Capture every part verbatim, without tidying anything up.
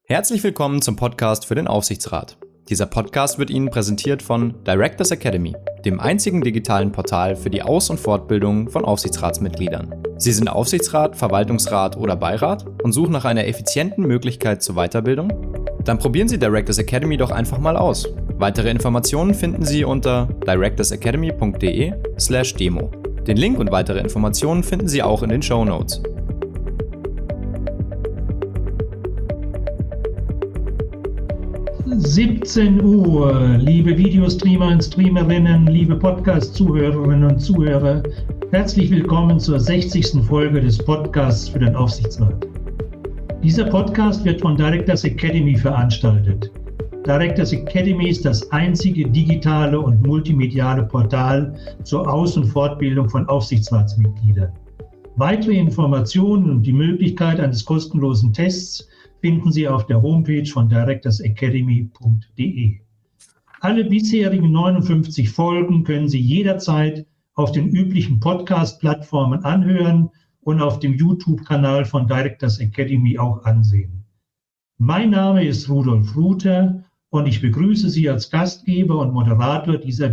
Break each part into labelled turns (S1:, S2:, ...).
S1: Herzlich willkommen zum Podcast für den Aufsichtsrat. Dieser Podcast wird Ihnen präsentiert von Directors Academy, dem einzigen digitalen Portal für die Aus- und Fortbildung von Aufsichtsratsmitgliedern. Sie sind Aufsichtsrat, Verwaltungsrat oder Beirat und suchen nach einer effizienten Möglichkeit zur Weiterbildung? Dann probieren Sie Directors Academy doch einfach mal aus. Weitere Informationen finden Sie unter directorsacademy punkt de slash demo. Den Link und weitere Informationen finden Sie auch in den Shownotes.
S2: siebzehn Uhr, liebe Videostreamer und Streamerinnen, liebe Podcast-Zuhörerinnen und Zuhörer, herzlich willkommen zur sechzigsten Folge des Podcasts für den Aufsichtsrat. Dieser Podcast wird von Directors Academy veranstaltet. Directors Academy ist das einzige digitale und multimediale Portal zur Aus- und Fortbildung von Aufsichtsratsmitgliedern. Weitere Informationen und die Möglichkeit eines kostenlosen Tests finden Sie auf der Homepage von directors academy punkt de. Alle bisherigen neunundfünfzig Folgen können Sie jederzeit auf den üblichen Podcast-Plattformen anhören und auf dem YouTube-Kanal von Directors Academy auch ansehen. Mein Name ist Rudolf Ruther und ich begrüße Sie als Gastgeber und Moderator dieser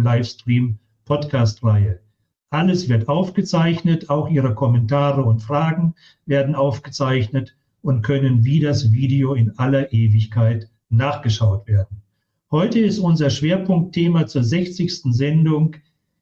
S2: Video-Livestream-Podcast-Reihe. Alles wird aufgezeichnet, auch Ihre Kommentare und Fragen werden aufgezeichnet und können wie das Video in aller Ewigkeit nachgeschaut werden. Heute ist unser Schwerpunktthema zur sechzigsten Sendung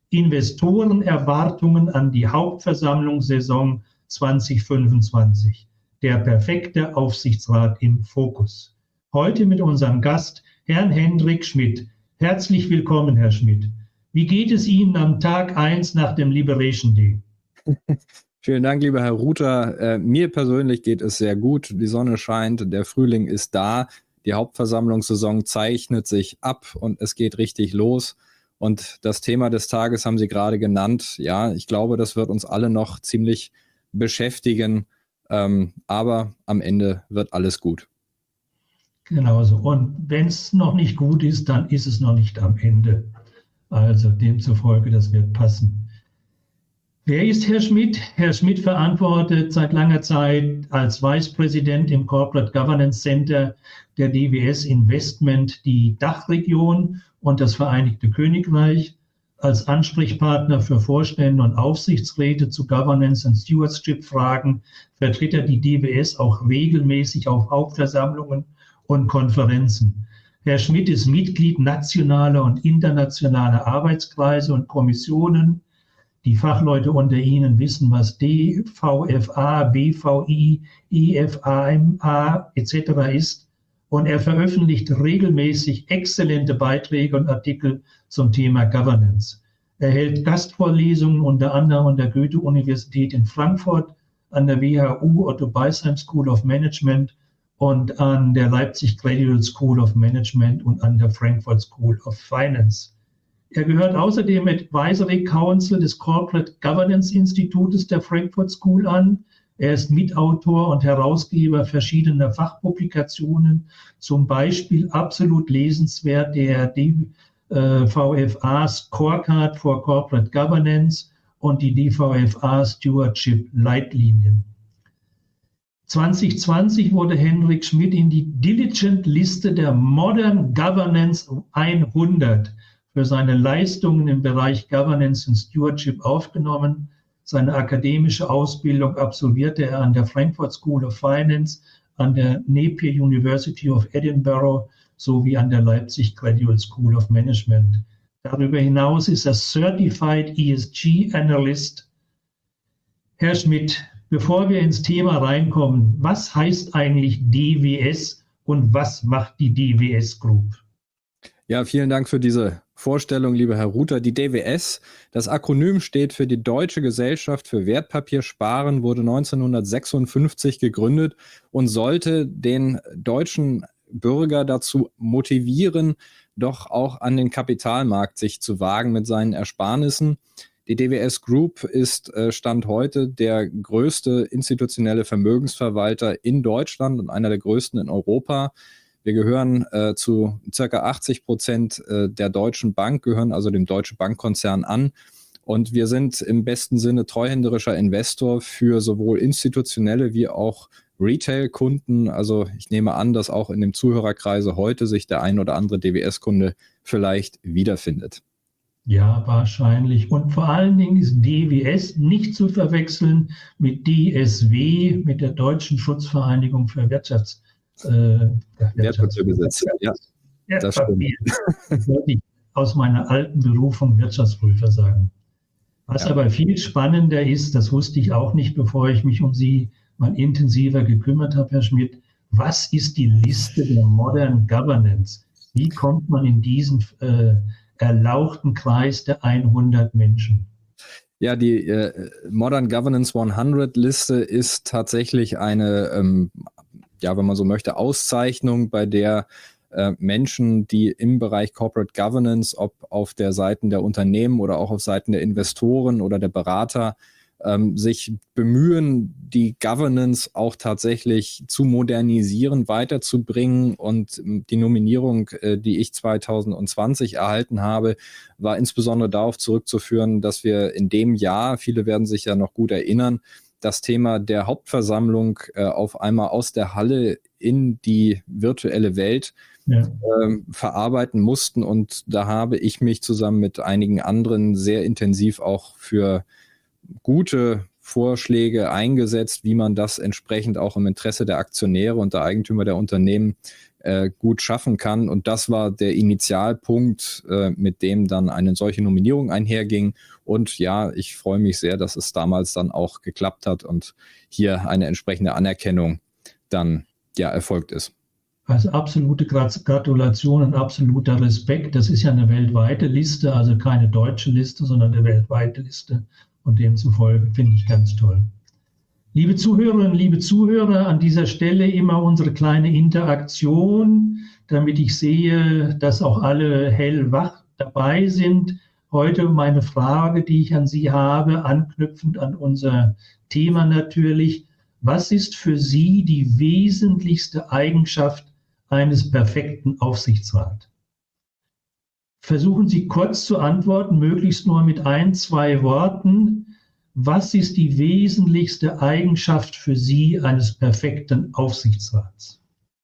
S2: Investorenerwartungen an die Hauptversammlungssaison zwanzig fünfundzwanzig. Der perfekte Aufsichtsrat im Fokus. Heute mit unserem Gast, Herrn Hendrik Schmidt. Herzlich willkommen, Herr Schmidt. Wie geht es Ihnen am Tag eins nach dem Liberation Day?
S3: Vielen Dank, lieber Herr Ruther. Äh, mir persönlich geht es sehr gut. Die Sonne scheint, der Frühling ist da, die Hauptversammlungssaison zeichnet sich ab und es geht richtig los. Und das Thema des Tages haben Sie gerade genannt. Ja, ich glaube, das wird uns alle noch ziemlich beschäftigen, ähm, aber am Ende wird alles gut.
S2: Genauso. Und wenn es noch nicht gut ist, dann ist es noch nicht am Ende. Also demzufolge, das wird passen. Wer ist Herr Schmidt? Herr Schmidt verantwortet seit langer Zeit als Vice President im Corporate Governance Center der D W S Investment die Dachregion und das Vereinigte Königreich. Als Ansprechpartner für Vorstände und Aufsichtsräte zu Governance und Stewardship Fragen vertritt er die D W S auch regelmäßig auf Hauptversammlungen und Konferenzen. Herr Schmidt ist Mitglied nationaler und internationaler Arbeitskreise und Kommissionen. Die Fachleute unter Ihnen wissen, was D V F A, B V I, I F A M A et cetera ist. Und er veröffentlicht regelmäßig exzellente Beiträge und Artikel zum Thema Governance. Er hält Gastvorlesungen unter anderem an der Goethe-Universität in Frankfurt, an der W H U Otto Beisheim School of Management und an der Leipzig Graduate School of Management und an der Frankfurt School of Finance. Er gehört außerdem Advisory Council des Corporate Governance Institutes der Frankfurt School an. Er ist Mitautor und Herausgeber verschiedener Fachpublikationen, zum Beispiel absolut lesenswert der D V F A Scorecard for Corporate Governance und die D V F A Stewardship Leitlinien. zwanzig zwanzig wurde Hendrik Schmidt in die Diligent-Liste der Modern Governance hundert für seine Leistungen im Bereich Governance und Stewardship aufgenommen. Seine akademische Ausbildung absolvierte er an der Frankfurt School of Finance, an der Napier University of Edinburgh sowie an der Leipzig Graduate School of Management. Darüber hinaus ist er Certified E S G Analyst. Herr Schmidt, bevor wir ins Thema reinkommen, was heißt eigentlich D W S und was macht die D W S Group?
S3: Ja, vielen Dank für diese Vorstellung, lieber Herr Ruther. Die D W S, das Akronym steht für die Deutsche Gesellschaft für Wertpapiersparen, wurde neunzehnhundertsechsundfünfzig gegründet und sollte den deutschen Bürger dazu motivieren, doch auch an den Kapitalmarkt sich zu wagen mit seinen Ersparnissen. Die D W S Group ist äh, Stand heute der größte institutionelle Vermögensverwalter in Deutschland und einer der größten in Europa. Wir gehören äh, zu ca. achtzig Prozent äh, der Deutschen Bank, gehören also dem Deutschen Bankkonzern an. Und wir sind im besten Sinne treuhänderischer Investor für sowohl institutionelle wie auch Retail-Kunden. Also ich nehme an, dass auch in dem Zuhörerkreise heute sich der ein oder andere D W S-Kunde vielleicht wiederfindet.
S2: Ja, wahrscheinlich. Und vor allen Dingen ist D W S nicht zu verwechseln mit D S W, mit der Deutschen Schutzvereinigung für Wirtschafts, äh,
S3: Wertpapierbesitz. Ja, das stimmt.
S2: Das wollte ich aus meiner alten Berufung Wirtschaftsprüfer sagen. Was ja. aber viel spannender ist, das wusste ich auch nicht, bevor ich mich um Sie mal intensiver gekümmert habe, Herr Schmidt. Was ist die Liste der Modern Governance? Wie kommt man in diesen äh, erlauchten Kreis der hundert Menschen?
S3: Ja, die äh, Modern Governance hundert Liste ist tatsächlich eine, ähm, ja, wenn man so möchte, Auszeichnung, bei der äh, Menschen, die im Bereich Corporate Governance, ob auf der Seiten der Unternehmen oder auch auf Seiten der Investoren oder der Berater, ähm, sich bemühen, die Governance auch tatsächlich zu modernisieren, weiterzubringen. Und die Nominierung, äh, die ich zwanzig zwanzig erhalten habe, war insbesondere darauf zurückzuführen, dass wir in dem Jahr, viele werden sich ja noch gut erinnern, das Thema der Hauptversammlung äh, auf einmal aus der Halle in die virtuelle Welt ja. äh, verarbeiten mussten. Und da habe ich mich zusammen mit einigen anderen sehr intensiv auch für gute Vorschläge eingesetzt, wie man das entsprechend auch im Interesse der Aktionäre und der Eigentümer der Unternehmen äh, gut schaffen kann. Und das war der Initialpunkt, äh, mit dem dann eine solche Nominierung einherging. Und ja, ich freue mich sehr, dass es damals dann auch geklappt hat und hier eine entsprechende Anerkennung dann ja erfolgt ist.
S2: Also absolute Gratulation und absoluter Respekt. Das ist ja eine weltweite Liste, also keine deutsche Liste, sondern eine weltweite Liste. Und demzufolge finde ich ganz toll. Liebe Zuhörerinnen, liebe Zuhörer, an dieser Stelle immer unsere kleine Interaktion, damit ich sehe, dass auch alle hellwach dabei sind. Heute meine Frage, die ich an Sie habe, anknüpfend an unser Thema natürlich. Was ist für Sie die wesentlichste Eigenschaft eines perfekten Aufsichtsrats? Versuchen Sie kurz zu antworten, möglichst nur mit ein, zwei Worten. Was ist die wesentlichste Eigenschaft für Sie eines perfekten Aufsichtsrats?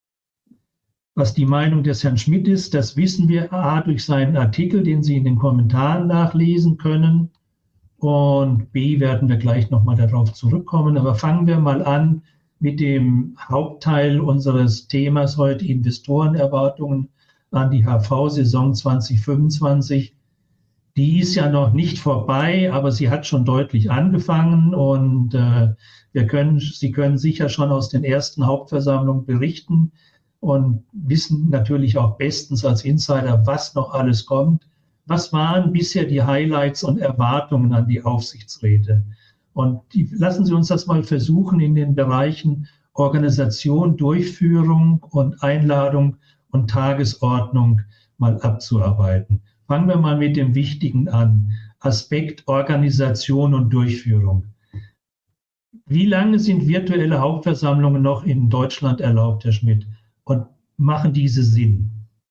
S2: Was die Meinung des Herrn Schmidt ist, das wissen wir A durch seinen Artikel, den Sie in den Kommentaren nachlesen können. Und B werden wir gleich nochmal darauf zurückkommen. Aber fangen wir mal an mit dem Hauptteil unseres Themas heute, Investorenerwartungen an die H V-Saison zwanzig fünfundzwanzig. Die ist ja noch nicht vorbei, aber sie hat schon deutlich angefangen und äh, wir können, Sie können sicher schon aus den ersten Hauptversammlungen berichten und wissen natürlich auch bestens als Insider, was noch alles kommt. Was waren bisher die Highlights und Erwartungen an die Aufsichtsräte? Und die, lassen Sie uns das mal versuchen in den Bereichen Organisation, Durchführung und Einladung und Tagesordnung mal abzuarbeiten. Fangen wir mal mit dem Wichtigen an. Aspekt Organisation und Durchführung. Wie lange sind virtuelle Hauptversammlungen noch in Deutschland erlaubt, Herr Schmidt? Und machen diese Sinn?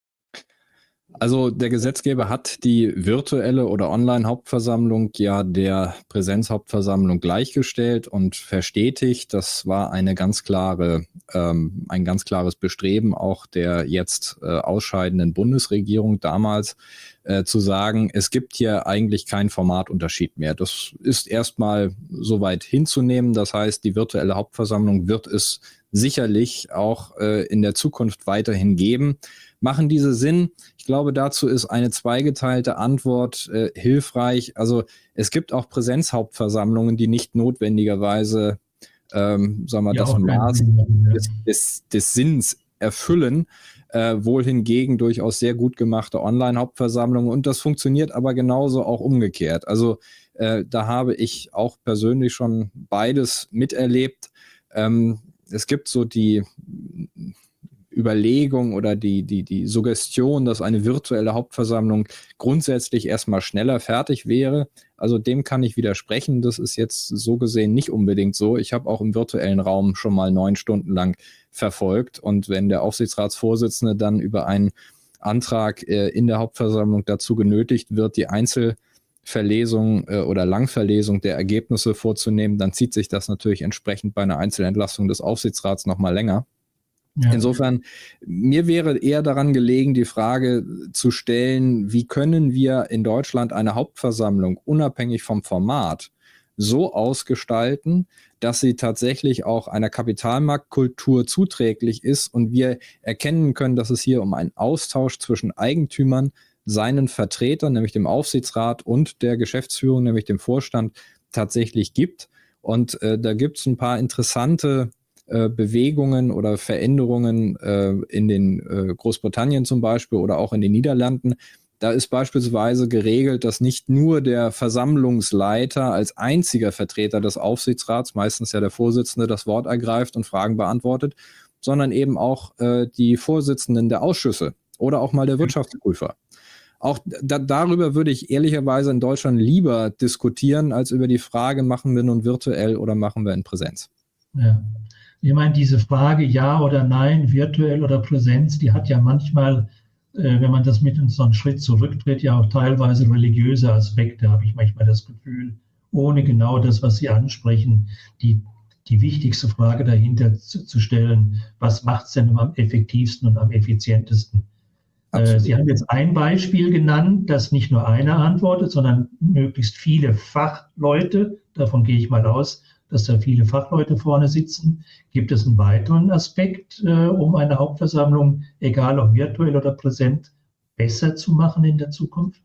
S3: Also der Gesetzgeber hat die virtuelle oder Online-Hauptversammlung ja der Präsenzhauptversammlung gleichgestellt und verstetigt. Das war eine ganz klare, ähm, ein ganz klares Bestreben auch der jetzt äh, ausscheidenden Bundesregierung damals, äh, zu sagen, es gibt hier eigentlich keinen Formatunterschied mehr. Das ist erstmal soweit hinzunehmen. Das heißt, die virtuelle Hauptversammlung wird es sicherlich auch äh, in der Zukunft weiterhin geben. Machen diese Sinn? Ich glaube, dazu ist eine zweigeteilte Antwort äh, hilfreich. Also es gibt auch Präsenzhauptversammlungen, die nicht notwendigerweise, ähm, sagen wir, ja, das Maß des, des, des Sinns erfüllen. Äh, wohl hingegen durchaus sehr gut gemachte Online-Hauptversammlungen. Und das funktioniert aber genauso auch umgekehrt. Also äh, da habe ich auch persönlich schon beides miterlebt. Ähm, es gibt so die Überlegung oder die, die, die Suggestion, dass eine virtuelle Hauptversammlung grundsätzlich erstmal schneller fertig wäre. Also dem kann ich widersprechen. Das ist jetzt so gesehen nicht unbedingt so. Ich habe auch im virtuellen Raum schon mal neun Stunden lang verfolgt. Und wenn der Aufsichtsratsvorsitzende dann über einen Antrag äh, in der Hauptversammlung dazu genötigt wird, die Einzel Verlesung äh, oder Langverlesung der Ergebnisse vorzunehmen, dann zieht sich das natürlich entsprechend bei einer Einzelentlassung des Aufsichtsrats nochmal länger. Ja. Insofern, mir wäre eher daran gelegen, die Frage zu stellen, wie können wir in Deutschland eine Hauptversammlung unabhängig vom Format so ausgestalten, dass sie tatsächlich auch einer Kapitalmarktkultur zuträglich ist und wir erkennen können, dass es hier um einen Austausch zwischen Eigentümern, seinen Vertretern, nämlich dem Aufsichtsrat und der Geschäftsführung, nämlich dem Vorstand, tatsächlich gibt. Und äh, da gibt es ein paar interessante äh, Bewegungen oder Veränderungen äh, in den äh, Großbritannien zum Beispiel oder auch in den Niederlanden. Da ist beispielsweise geregelt, dass nicht nur der Versammlungsleiter als einziger Vertreter des Aufsichtsrats, meistens ja der Vorsitzende, das Wort ergreift und Fragen beantwortet, sondern eben auch äh, die Vorsitzenden der Ausschüsse oder auch mal der Wirtschaftsprüfer. Auch da, darüber würde ich ehrlicherweise in Deutschland lieber diskutieren, als über die Frage, machen wir nun virtuell oder machen wir in Präsenz.
S2: Ja. Ich meine, diese Frage ja oder nein, virtuell oder Präsenz, die hat ja manchmal, äh, wenn man das mit so einen Schritt zurücktritt, ja auch teilweise religiöse Aspekte, habe ich manchmal das Gefühl, ohne genau das, was Sie ansprechen, die, die wichtigste Frage dahinter zu, zu stellen, was macht es denn am effektivsten und am effizientesten? Absolut. Sie haben jetzt ein Beispiel genannt, das nicht nur einer antwortet, sondern möglichst viele Fachleute, davon gehe ich mal aus, dass da viele Fachleute vorne sitzen. Gibt es einen weiteren Aspekt, äh, um eine Hauptversammlung, egal ob virtuell oder präsent, besser zu machen in der Zukunft?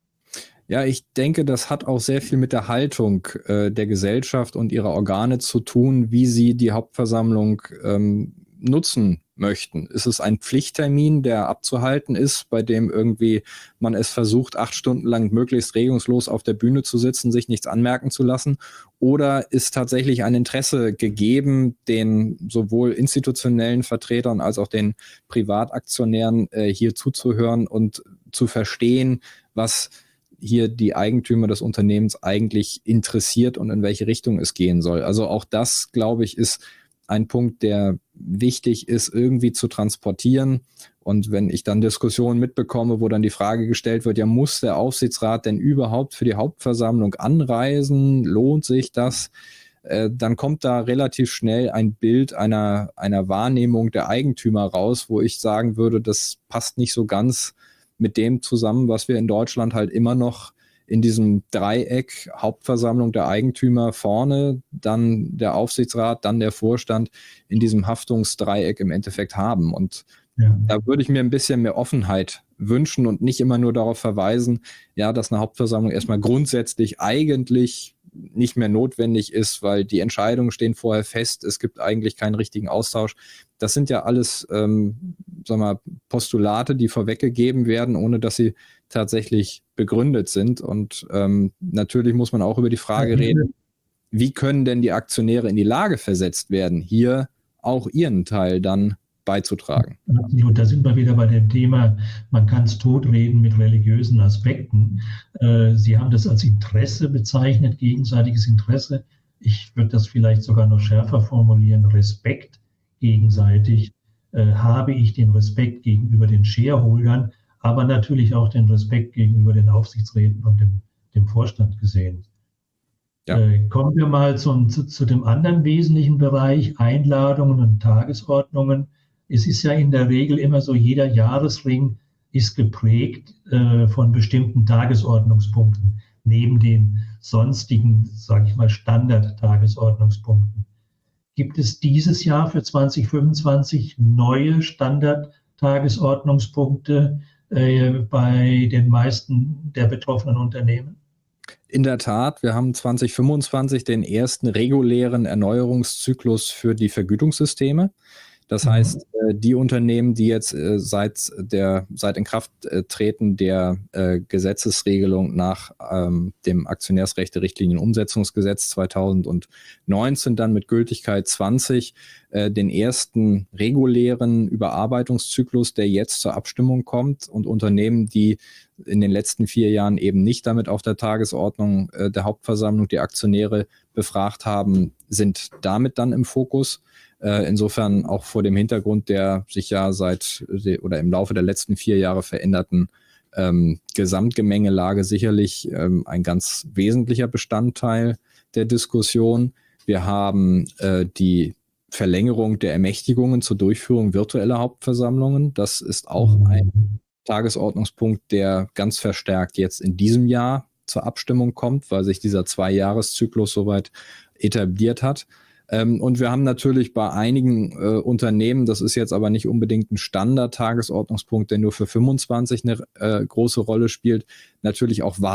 S3: Ja, ich denke, das hat auch sehr viel mit der Haltung äh, der Gesellschaft und ihrer Organe zu tun, wie sie die Hauptversammlung ähm, nutzen möchten. Ist es ein Pflichttermin, der abzuhalten ist, bei dem irgendwie man es versucht, acht Stunden lang möglichst regungslos auf der Bühne zu sitzen, sich nichts anmerken zu lassen? Oder ist tatsächlich ein Interesse gegeben, den sowohl institutionellen Vertretern als auch den Privataktionären äh, hier zuzuhören und zu verstehen, was hier die Eigentümer des Unternehmens eigentlich interessiert und in welche Richtung es gehen soll? Also auch das, glaube ich, ist ein Punkt, der wichtig ist, irgendwie zu transportieren. Und wenn ich dann Diskussionen mitbekomme, wo dann die Frage gestellt wird, ja, muss der Aufsichtsrat denn überhaupt für die Hauptversammlung anreisen? Lohnt sich das? Äh, dann kommt da relativ schnell ein Bild einer, einer Wahrnehmung der Eigentümer raus, wo ich sagen würde, das passt nicht so ganz mit dem zusammen, was wir in Deutschland halt immer noch in diesem Dreieck Hauptversammlung der Eigentümer vorne, dann der Aufsichtsrat, dann der Vorstand in diesem Haftungsdreieck im Endeffekt haben. Und ja, da würde ich mir ein bisschen mehr Offenheit wünschen und nicht immer nur darauf verweisen, ja, dass eine Hauptversammlung erstmal grundsätzlich eigentlich nicht mehr notwendig ist, weil die Entscheidungen stehen vorher fest, es gibt eigentlich keinen richtigen Austausch. Das sind ja alles ähm, sag mal, Postulate, die vorweggegeben werden, ohne dass sie tatsächlich begründet sind. Und ähm, natürlich muss man auch über die Frage reden, wie können denn die Aktionäre in die Lage versetzt werden, hier auch ihren Teil dann beizutragen.
S2: Absolut, da sind wir wieder bei dem Thema, man kann es totreden mit religiösen Aspekten. Äh, Sie haben das als Interesse bezeichnet, gegenseitiges Interesse. Ich würde das vielleicht sogar noch schärfer formulieren, Respekt gegenseitig. Äh, habe ich den Respekt gegenüber den Shareholdern, aber natürlich auch den Respekt gegenüber den Aufsichtsräten und dem, dem Vorstand gesehen. Ja. Äh, kommen wir mal zum, zu, zu dem anderen wesentlichen Bereich, Einladungen und Tagesordnungen. Es ist ja in der Regel immer so, jeder Jahresring ist geprägt äh, von bestimmten Tagesordnungspunkten, neben den sonstigen, sage ich mal, Standard-Tagesordnungspunkten. Gibt es dieses Jahr für zwanzig fünfundzwanzig neue Standard-Tagesordnungspunkte äh, bei den meisten der betroffenen Unternehmen?
S3: In der Tat, wir haben zwanzig fünfundzwanzig den ersten regulären Erneuerungszyklus für die Vergütungssysteme. Das heißt, die Unternehmen, die jetzt seit der seit Inkrafttreten der Gesetzesregelung nach ähm, dem Aktionärsrechte-Richtlinien-Umsetzungsgesetz zweitausendneunzehn dann mit Gültigkeit zwanzig äh, den ersten regulären Überarbeitungszyklus, der jetzt zur Abstimmung kommt, und Unternehmen, die in den letzten vier Jahren eben nicht damit auf der Tagesordnung äh, der Hauptversammlung die Aktionäre befragt haben, sind damit dann im Fokus. Insofern auch vor dem Hintergrund der sich ja seit oder im Laufe der letzten vier Jahre veränderten ähm, Gesamtgemengelage sicherlich ähm, ein ganz wesentlicher Bestandteil der Diskussion. Wir haben äh, die Verlängerung der Ermächtigungen zur Durchführung virtueller Hauptversammlungen. Das ist auch ein Tagesordnungspunkt, der ganz verstärkt jetzt in diesem Jahr zur Abstimmung kommt, weil sich dieser Zwei-Jahres-Zyklus soweit etabliert hat. Ähm, und wir haben natürlich bei einigen äh, Unternehmen, das ist jetzt aber nicht unbedingt ein Standard-Tagesordnungspunkt, der nur für fünfundzwanzig eine äh, große Rolle spielt, natürlich auch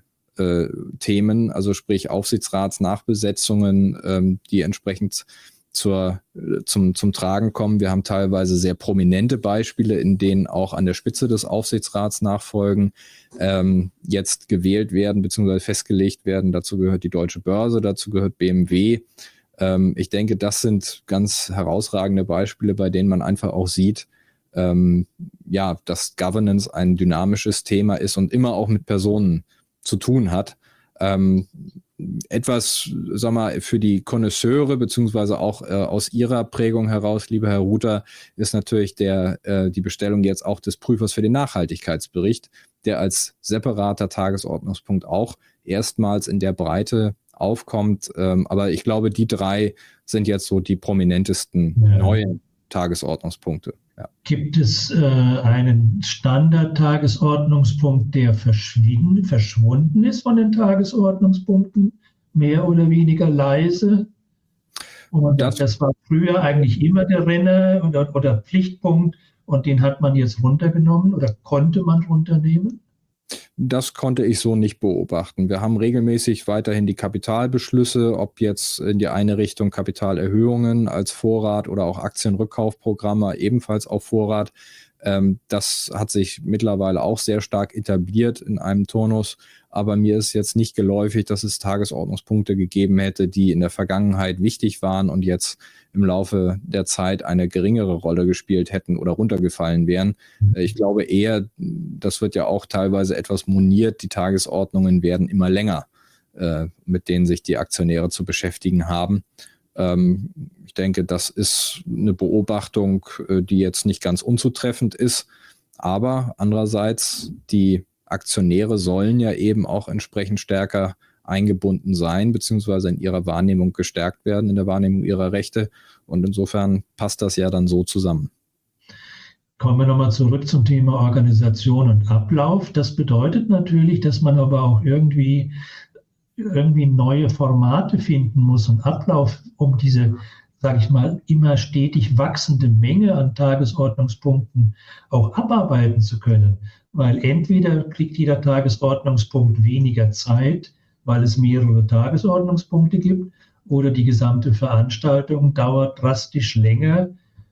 S3: Wahlthemen, also sprich Aufsichtsratsnachbesetzungen, ähm, die entsprechend zur, zum, zum Tragen kommen. Wir haben teilweise sehr prominente Beispiele, in denen auch an der Spitze des Aufsichtsrats Nachfolgen ähm, jetzt gewählt werden bzw. festgelegt werden. Dazu gehört die Deutsche Börse, dazu gehört B M W. Ähm, ich denke, das sind ganz herausragende Beispiele, bei denen man einfach auch sieht, ähm, ja, dass Governance ein dynamisches Thema ist und immer auch mit Personen zu tun hat. Ähm, etwas, sag mal, für die Konnoisseure, beziehungsweise auch äh, aus Ihrer Prägung heraus, lieber Herr Ruther, ist natürlich der, äh, die Bestellung jetzt auch des Prüfers für den Nachhaltigkeitsbericht, der als separater Tagesordnungspunkt auch erstmals in der Breite aufkommt. Ähm, aber ich glaube, die drei sind jetzt so die prominentesten ja. neuen Tagesordnungspunkte. Ja.
S2: Gibt es äh, einen Standard-Tagesordnungspunkt, der verschwinden, verschwunden ist von den Tagesordnungspunkten, mehr oder weniger leise? Und das, das war früher eigentlich immer der Renner oder, oder Pflichtpunkt und den hat man jetzt runtergenommen oder konnte man runternehmen?
S3: Das konnte ich so nicht beobachten. Wir haben regelmäßig weiterhin die Kapitalbeschlüsse, ob jetzt in die eine Richtung Kapitalerhöhungen als Vorrat oder auch Aktienrückkaufprogramme ebenfalls auf Vorrat. Das hat sich mittlerweile auch sehr stark etabliert in einem Turnus. Aber mir ist jetzt nicht geläufig, dass es Tagesordnungspunkte gegeben hätte, die in der Vergangenheit wichtig waren und jetzt im Laufe der Zeit eine geringere Rolle gespielt hätten oder runtergefallen wären. Ich glaube eher, das wird ja auch teilweise etwas moniert, die Tagesordnungen werden immer länger, äh, mit denen sich die Aktionäre zu beschäftigen haben. Ähm, ich denke, das ist eine Beobachtung, die jetzt nicht ganz unzutreffend ist. Aber andererseits, die Aktionäre sollen ja eben auch entsprechend stärker eingebunden sein, beziehungsweise in ihrer Wahrnehmung gestärkt werden, in der Wahrnehmung ihrer Rechte. Und insofern passt das ja dann so zusammen.
S2: Kommen wir nochmal zurück zum Thema Organisation und Ablauf. Das bedeutet natürlich, dass man aber auch irgendwie, irgendwie neue Formate finden muss und Ablauf, um diese, sage ich mal, immer stetig wachsende Menge an Tagesordnungspunkten auch abarbeiten zu können. Weil entweder kriegt jeder Tagesordnungspunkt weniger Zeit, weil es mehrere Tagesordnungspunkte gibt, oder die gesamte Veranstaltung dauert drastisch länger,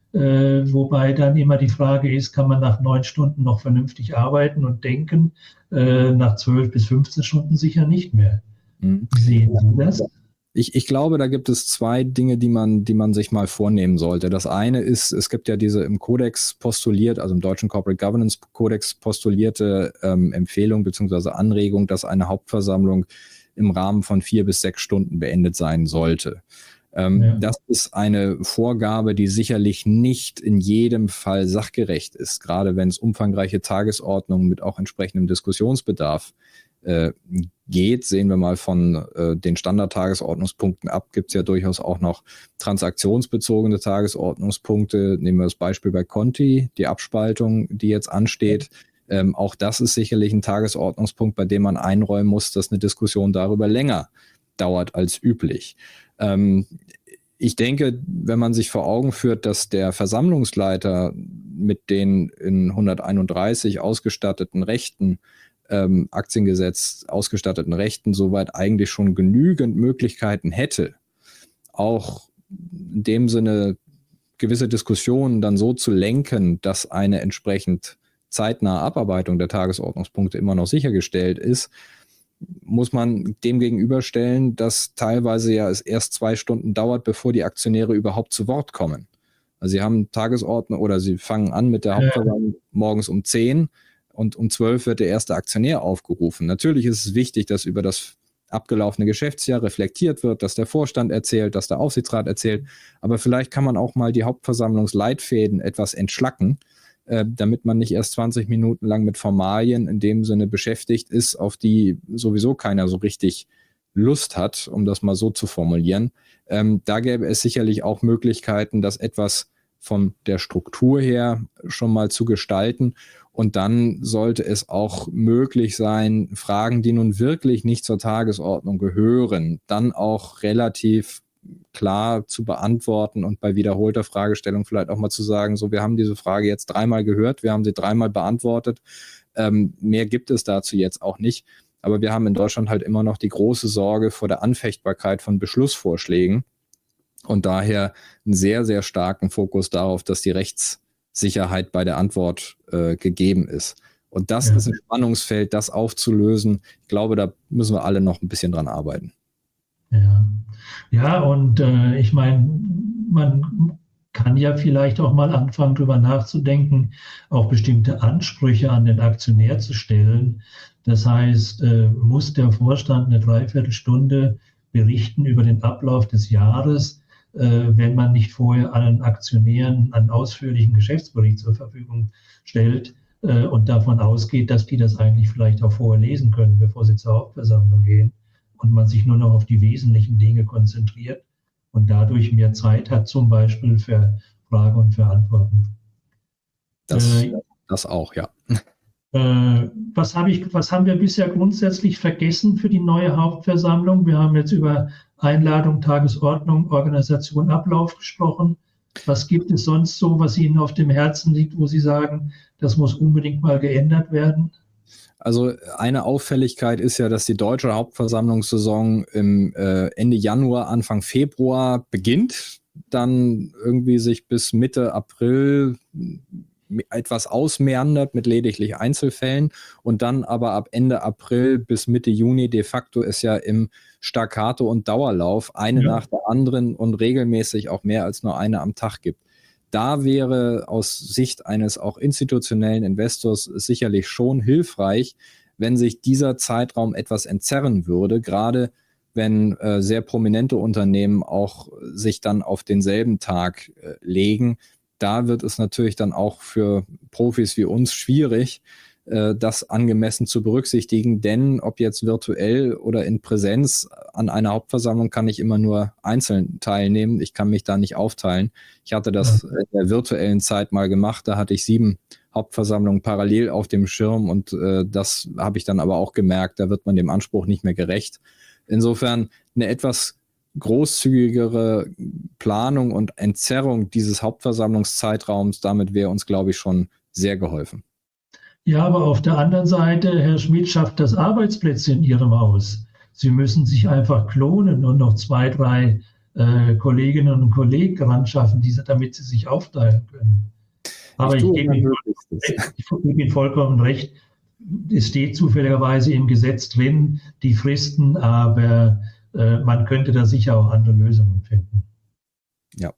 S2: äh, wobei dann immer die Frage ist, kann man nach neun Stunden noch vernünftig arbeiten und denken, äh, nach zwölf bis fünfzehn Stunden sicher nicht mehr.
S3: Mhm.
S2: Sehen Sie das?
S3: Ich, ich glaube, da gibt es zwei Dinge, die man, die man sich mal vornehmen sollte. Das eine ist, es gibt ja diese im Kodex postuliert, also im deutschen Corporate Governance Kodex postulierte ähm, Empfehlung bzw. Anregung, dass eine Hauptversammlung im Rahmen von vier bis sechs Stunden beendet sein sollte. Ähm, ja. Das ist eine Vorgabe, die sicherlich nicht in jedem Fall sachgerecht ist, gerade wenn es umfangreiche Tagesordnungen mit auch entsprechendem Diskussionsbedarf äh, geht. Sehen wir mal von äh, den Standardtagesordnungspunkten ab, gibt es ja durchaus auch noch transaktionsbezogene Tagesordnungspunkte. Nehmen wir das Beispiel bei Conti, die Abspaltung, die jetzt ansteht. Ähm, auch das ist sicherlich ein Tagesordnungspunkt, bei dem man einräumen muss, dass eine Diskussion darüber länger dauert als üblich. Ähm, ich denke, wenn man sich vor Augen führt, dass der Versammlungsleiter mit den in hunderteinunddreißig ausgestatteten Rechten, ähm, Aktiengesetz ausgestatteten Rechten, soweit eigentlich schon genügend Möglichkeiten hätte, auch in dem Sinne gewisse Diskussionen dann so zu lenken, dass eine entsprechend zeitnahe Abarbeitung der Tagesordnungspunkte immer noch sichergestellt ist, muss man dem gegenüberstellen, dass teilweise ja es erst zwei Stunden dauert, bevor die Aktionäre überhaupt zu Wort kommen. Also sie haben Tagesordnung oder sie fangen an mit der Hauptversammlung morgens um zehn und um zwölf wird der erste Aktionär aufgerufen. Natürlich ist es wichtig, dass über das abgelaufene Geschäftsjahr reflektiert wird, dass der Vorstand erzählt, dass der Aufsichtsrat erzählt, aber vielleicht kann man auch mal die Hauptversammlungsleitfäden etwas entschlacken, äh, damit man nicht erst zwanzig Minuten lang mit Formalien in dem Sinne beschäftigt ist, auf die sowieso keiner so richtig Lust hat, um das mal so zu formulieren. Ähm, da gäbe es sicherlich auch Möglichkeiten, das etwas von der Struktur her schon mal zu gestalten. Und dann sollte es auch möglich sein, Fragen, die nun wirklich nicht zur Tagesordnung gehören, dann auch relativ klar zu beantworten und bei wiederholter Fragestellung vielleicht auch mal zu sagen, so, wir haben diese Frage jetzt dreimal gehört, wir haben sie dreimal beantwortet. Ähm, mehr gibt es dazu jetzt auch nicht. Aber wir haben in Deutschland halt immer noch die große Sorge vor der Anfechtbarkeit von Beschlussvorschlägen und daher einen sehr, sehr starken Fokus darauf, dass die Rechtssicherheit bei der Antwort äh, gegeben ist. Und das ja. ist ein Spannungsfeld, das aufzulösen. Ich glaube, da müssen wir alle noch ein bisschen dran arbeiten.
S2: Ja, ja und äh, ich meine, man kann ja vielleicht auch mal anfangen, darüber nachzudenken, auch bestimmte Ansprüche an den Aktionär zu stellen. Das heißt, äh, muss der Vorstand eine Dreiviertelstunde berichten über den Ablauf des Jahres, äh, wenn man nicht vorher allen Aktionären einen ausführlichen Geschäftsbericht zur Verfügung stellt äh, und davon ausgeht, dass die das eigentlich vielleicht auch vorher lesen können, bevor sie zur Hauptversammlung gehen und man sich nur noch auf die wesentlichen Dinge konzentriert und dadurch mehr Zeit hat, zum Beispiel für Fragen und für Antworten.
S3: Das, äh, das auch, ja.
S2: Äh, was, hab ich, was haben wir bisher grundsätzlich vergessen für die neue Hauptversammlung? Wir haben jetzt über Einladung, Tagesordnung, Organisation, Ablauf gesprochen. Was gibt es sonst so, was Ihnen auf dem Herzen liegt, wo Sie sagen, das muss unbedingt mal geändert werden?
S3: Also eine Auffälligkeit ist ja, dass die deutsche Hauptversammlungssaison im äh, Ende Januar, Anfang Februar beginnt, dann irgendwie sich bis Mitte April etwas ausmeandert mit lediglich Einzelfällen und dann aber ab Ende April bis Mitte Juni de facto es ja im Staccato und Dauerlauf eine ja. nach der anderen und regelmäßig auch mehr als nur eine am Tag gibt. Da wäre aus Sicht eines auch institutionellen Investors sicherlich schon hilfreich, wenn sich dieser Zeitraum etwas entzerren würde, gerade wenn äh, sehr prominente Unternehmen auch sich dann auf denselben Tag äh, legen. Da wird es natürlich dann auch für Profis wie uns schwierig, äh, das angemessen zu berücksichtigen, denn ob jetzt virtuell oder in Präsenz an einer Hauptversammlung kann ich immer nur einzeln teilnehmen. Ich kann mich da nicht aufteilen. Ich hatte das in der virtuellen Zeit mal gemacht, da hatte ich sieben Hauptversammlungen parallel auf dem Schirm und äh, das habe ich dann aber auch gemerkt, da wird man dem Anspruch nicht mehr gerecht. Insofern eine etwas großzügigere Planung und Entzerrung dieses Hauptversammlungszeitraums, damit wäre uns, glaube ich, schon sehr geholfen.
S2: Ja, aber auf der anderen Seite, Herr Schmidt, schafft das Arbeitsplätze in Ihrem Haus. Sie müssen sich einfach klonen und noch zwei, drei äh, Kolleginnen und Kollegen ran schaffen, diese, damit sie sich aufteilen können. Aber ich, ich gebe Ihnen, ich gebe Ihnen vollkommen recht, es steht zufälligerweise im Gesetz drin, die Fristen, aber äh, man könnte da sicher auch andere Lösungen finden.
S3: Ja.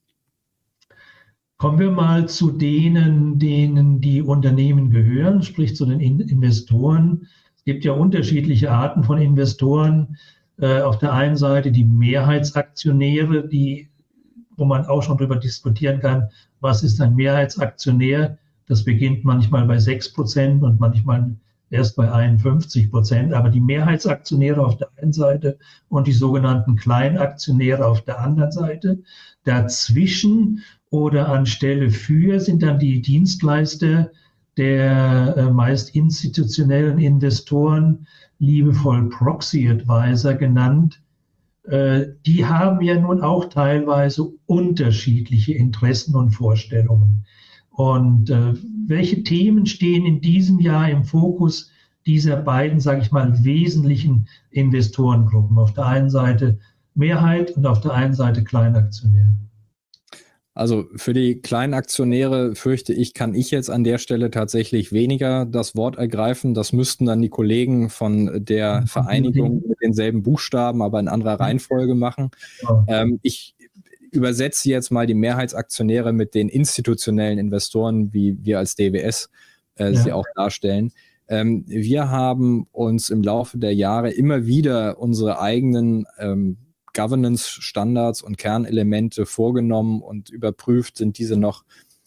S2: Kommen wir mal zu denen, denen die Unternehmen gehören, sprich zu den Investoren. Es gibt ja unterschiedliche Arten von Investoren. Äh, auf der einen Seite die Mehrheitsaktionäre, die, wo man auch schon darüber diskutieren kann, was ist ein Mehrheitsaktionär? Das beginnt manchmal bei sechs Prozent und manchmal erst bei einundfünfzig Prozent. Aber die Mehrheitsaktionäre auf der einen Seite und die sogenannten Kleinaktionäre auf der anderen Seite. Dazwischen oder anstelle für sind dann die Dienstleister der äh, meist institutionellen Investoren, liebevoll Proxy Advisor genannt. Äh, die haben ja nun auch teilweise unterschiedliche Interessen und Vorstellungen. Und äh, welche Themen stehen in diesem Jahr im Fokus dieser beiden, sage ich mal, wesentlichen Investorengruppen? Auf der einen Seite Mehrheit und auf der einen Seite Kleinaktionäre.
S3: Also für die Kleinaktionäre, fürchte ich, kann ich jetzt an der Stelle tatsächlich weniger das Wort ergreifen. Das müssten dann die Kollegen von der Vereinigung mit denselben Buchstaben, aber in anderer Reihenfolge machen. Ähm, ich übersetze jetzt mal die Mehrheitsaktionäre mit den institutionellen Investoren, wie wir als D W S äh, ja. sie auch darstellen. Ähm, wir haben uns im Laufe der Jahre immer wieder unsere eigenen ähm, Governance-Standards und Kernelemente vorgenommen und überprüft, sind diese noch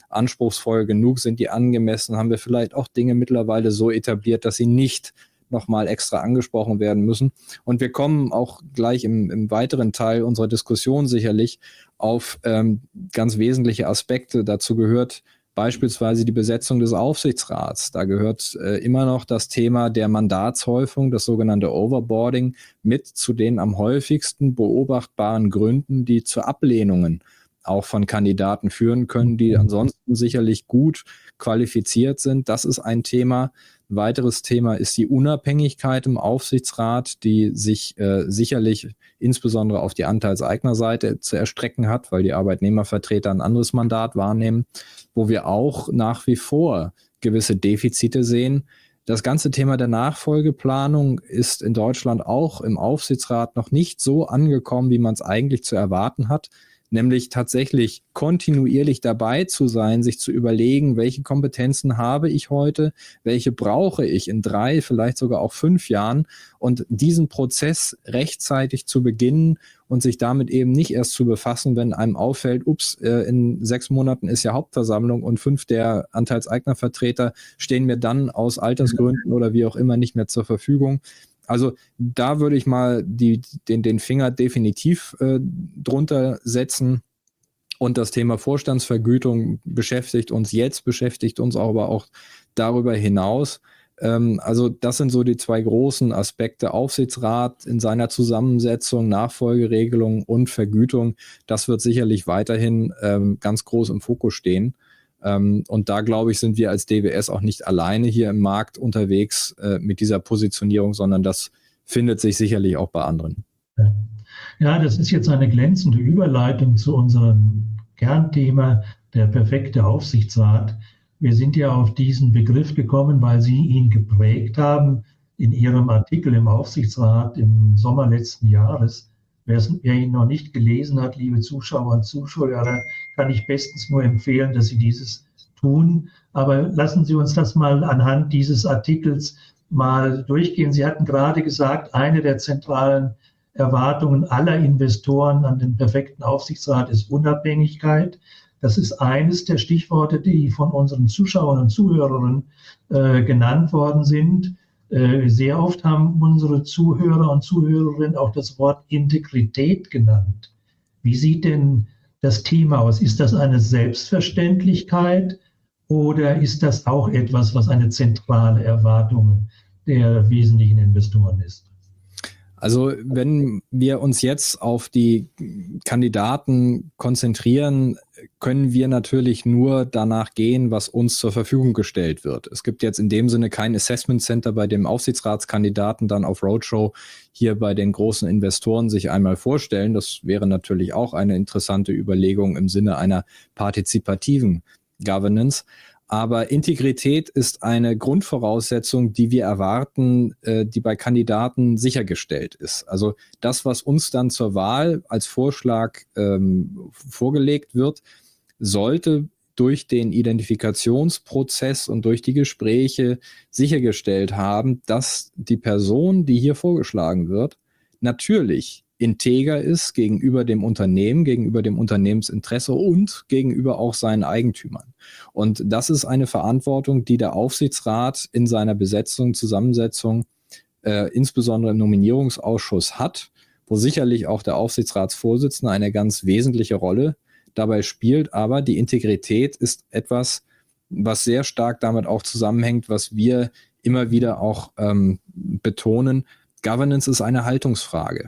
S3: anspruchsvoll genug, sind die angemessen, haben wir vielleicht auch Dinge mittlerweile so etabliert, dass sie nicht nochmal extra angesprochen werden müssen. Und wir kommen auch gleich im, im weiteren Teil unserer Diskussion sicherlich auf ähm, ganz wesentliche Aspekte. Dazu gehört beispielsweise die Besetzung des Aufsichtsrats. Da gehört äh, immer noch das Thema der Mandatshäufung, das sogenannte Overboarding, mit zu den am häufigsten beobachtbaren Gründen, die zu Ablehnungen auch von Kandidaten führen können, die ansonsten sicherlich gut qualifiziert sind. Das ist ein Thema. Ein weiteres Thema ist die Unabhängigkeit im Aufsichtsrat, die sich äh, sicherlich insbesondere auf die Anteilseignerseite zu erstrecken hat, weil die Arbeitnehmervertreter ein anderes Mandat wahrnehmen, wo wir auch nach wie vor gewisse Defizite sehen. Das ganze Thema der Nachfolgeplanung ist in Deutschland auch im Aufsichtsrat noch nicht so angekommen, wie man es eigentlich zu erwarten hat. Nämlich tatsächlich kontinuierlich dabei zu sein, sich zu überlegen, welche Kompetenzen habe ich heute, welche brauche ich in drei, vielleicht sogar auch fünf Jahren und diesen Prozess rechtzeitig zu beginnen und sich damit eben nicht erst zu befassen, wenn einem auffällt, ups, in sechs Monaten ist ja Hauptversammlung und fünf der Anteilseignervertreter stehen mir dann aus Altersgründen oder wie auch immer nicht mehr zur Verfügung. Also da würde ich mal die, den, den Finger definitiv äh, drunter setzen. Und das Thema Vorstandsvergütung beschäftigt uns jetzt, beschäftigt uns aber auch darüber hinaus. Ähm, also das sind so die zwei großen Aspekte. Aufsichtsrat in seiner Zusammensetzung, Nachfolgeregelung und Vergütung. Das wird sicherlich weiterhin ähm, ganz groß im Fokus stehen. Ähm, und da, glaube ich, sind wir als D W S auch nicht alleine hier im Markt unterwegs äh, mit dieser Positionierung, sondern das findet sich sicherlich auch bei anderen.
S2: Ja. ja, das ist jetzt eine glänzende Überleitung zu unserem Kernthema, der perfekte Aufsichtsrat. Wir sind ja auf diesen Begriff gekommen, weil Sie ihn geprägt haben in Ihrem Artikel im Aufsichtsrat im Sommer letzten Jahres. Wer, wer ihn noch nicht gelesen hat, liebe Zuschauer und Zuschauer, kann ich bestens nur empfehlen, dass Sie dieses tun. Aber lassen Sie uns das mal anhand dieses Artikels mal durchgehen. Sie hatten gerade gesagt, eine der zentralen Erwartungen aller Investoren an den perfekten Aufsichtsrat ist Unabhängigkeit. Das ist eines der Stichworte, die von unseren Zuschauern und Zuhörern äh, genannt worden sind. Sehr oft haben unsere Zuhörer und Zuhörerinnen auch das Wort Integrität genannt. Wie sieht denn das Thema aus? Ist das eine Selbstverständlichkeit oder ist das auch etwas, was eine zentrale Erwartung der wesentlichen Investoren ist?
S3: Also wenn wir uns jetzt auf die Kandidaten konzentrieren, können wir natürlich nur danach gehen, was uns zur Verfügung gestellt wird. Es gibt jetzt in dem Sinne kein Assessment Center, bei dem Aufsichtsratskandidaten dann auf Roadshow hier bei den großen Investoren sich einmal vorstellen. Das wäre natürlich auch eine interessante Überlegung im Sinne einer partizipativen Governance. Aber Integrität ist eine Grundvoraussetzung, die wir erwarten, äh, die bei Kandidaten sichergestellt ist. Also das, was uns dann zur Wahl als Vorschlag ähm, vorgelegt wird, sollte durch den Identifikationsprozess und durch die Gespräche sichergestellt haben, dass die Person, die hier vorgeschlagen wird, natürlich integer ist gegenüber dem Unternehmen, gegenüber dem Unternehmensinteresse und gegenüber auch seinen Eigentümern. Und das ist eine Verantwortung, die der Aufsichtsrat in seiner Besetzung, Zusammensetzung, äh, insbesondere im Nominierungsausschuss hat, wo sicherlich auch der Aufsichtsratsvorsitzende eine ganz wesentliche Rolle dabei spielt. Aber die Integrität ist etwas, was sehr stark damit auch zusammenhängt, was wir immer wieder auch ähm, betonen. Governance ist eine Haltungsfrage.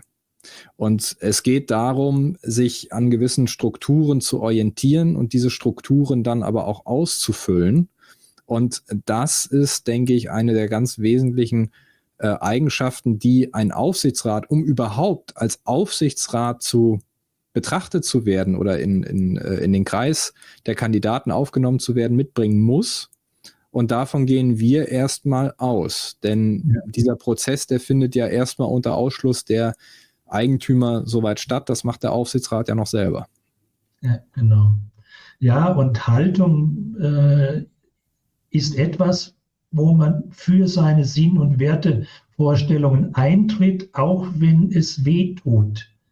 S3: Und es geht darum, sich an gewissen Strukturen zu orientieren und diese Strukturen dann aber auch auszufüllen. Und das ist, denke ich, eine der ganz wesentlichen äh, Eigenschaften, die ein Aufsichtsrat, um überhaupt als Aufsichtsrat zu betrachtet zu werden oder in, in, äh, in den Kreis der Kandidaten aufgenommen zu werden, mitbringen muss. Und davon gehen wir erstmal aus. Denn ja. dieser Prozess, der findet ja erstmal unter Ausschluss der Eigentümer soweit statt. Das macht der Aufsichtsrat ja noch selber.
S2: Ja, genau. Ja, und Haltung äh, ist etwas, wo man für seine Sinn- und Wertevorstellungen eintritt, auch wenn es weh tut.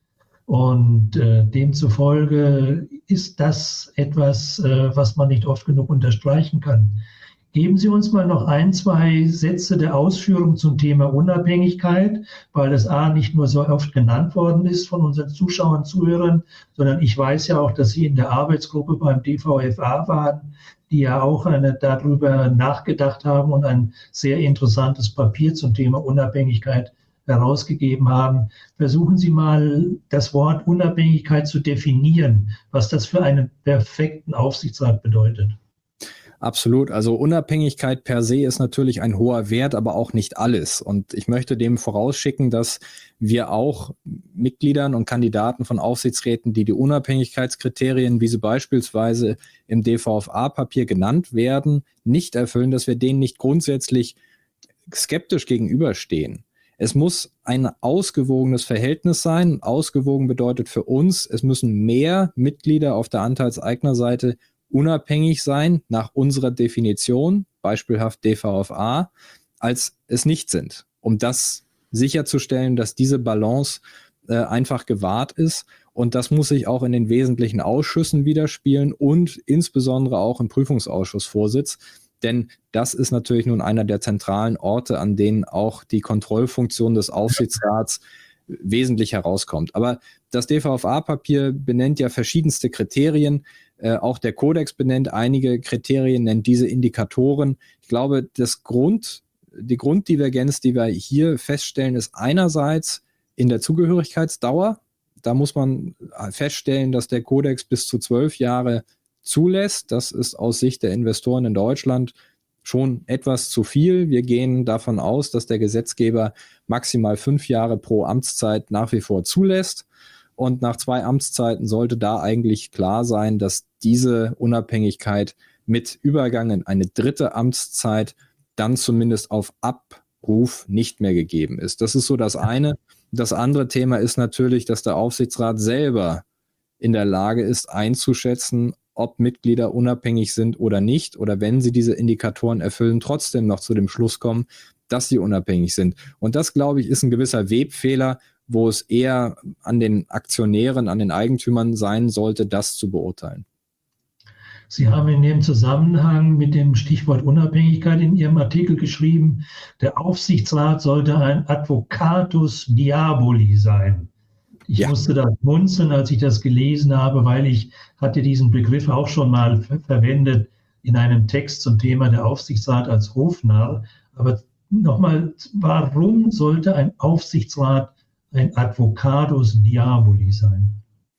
S2: Und äh, demzufolge ist das etwas, äh, was man nicht oft genug unterstreichen kann. Geben Sie uns mal noch ein, zwei Sätze der Ausführung zum Thema Unabhängigkeit, weil das A nicht nur so oft genannt worden ist von unseren Zuschauern, Zuhörern, sondern ich weiß ja auch, dass Sie in der Arbeitsgruppe beim D V F A waren, die ja auch eine, darüber nachgedacht haben und ein sehr interessantes Papier zum Thema Unabhängigkeit herausgegeben haben. Versuchen Sie mal, das Wort Unabhängigkeit zu definieren, was das für einen perfekten Aufsichtsrat bedeutet.
S3: Absolut. Also Unabhängigkeit per se ist natürlich ein hoher Wert, aber auch nicht alles. Und ich möchte dem vorausschicken, dass wir auch Mitgliedern und Kandidaten von Aufsichtsräten, die die Unabhängigkeitskriterien, wie sie beispielsweise im D V F A-Papier genannt werden, nicht erfüllen, dass wir denen nicht grundsätzlich skeptisch gegenüberstehen. Es muss ein ausgewogenes Verhältnis sein. Ausgewogen bedeutet für uns, es müssen mehr Mitglieder auf der Anteilseignerseite unabhängig sein, nach unserer Definition, beispielhaft D V F A, als es nicht sind, um das sicherzustellen, dass diese Balance äh, einfach gewahrt ist. Und das muss sich auch in den wesentlichen Ausschüssen widerspiegeln und insbesondere auch im Prüfungsausschussvorsitz. Denn das ist natürlich nun einer der zentralen Orte, an denen auch die Kontrollfunktion des Aufsichtsrats wesentlich herauskommt. Aber das D V F A-Papier benennt ja verschiedenste Kriterien. Äh, auch der Kodex benennt einige Kriterien, nennt diese Indikatoren. Ich glaube, das Grund, die Grunddivergenz, die wir hier feststellen, ist einerseits in der Zugehörigkeitsdauer. Da muss man feststellen, dass der Kodex bis zu zwölf Jahre zulässt. Das ist aus Sicht der Investoren in Deutschland schon etwas zu viel. Wir gehen davon aus, dass der Gesetzgeber maximal fünf Jahre pro Amtszeit nach wie vor zulässt. Und nach zwei Amtszeiten sollte da eigentlich klar sein, dass diese Unabhängigkeit mit Übergang in eine dritte Amtszeit dann zumindest auf Abruf nicht mehr gegeben ist. Das ist so das eine. Das andere Thema ist natürlich, dass der Aufsichtsrat selber in der Lage ist, einzuschätzen, ob Mitglieder unabhängig sind oder nicht, oder wenn sie diese Indikatoren erfüllen, trotzdem noch zu dem Schluss kommen, dass sie unabhängig sind. Und das, glaube ich, ist ein gewisser Webfehler, wo es eher an den Aktionären, an den Eigentümern sein sollte, das zu beurteilen.
S2: Sie haben in dem Zusammenhang mit dem Stichwort Unabhängigkeit in Ihrem Artikel geschrieben, der Aufsichtsrat sollte ein Advocatus Diaboli sein. Ich ja. musste da schmunzeln, als ich das gelesen habe, weil ich hatte diesen Begriff auch schon mal ver- verwendet in einem Text zum Thema der Aufsichtsrat als Hofnarr. Aber nochmal, warum sollte ein Aufsichtsrat ein Advocatus Diaboli sein?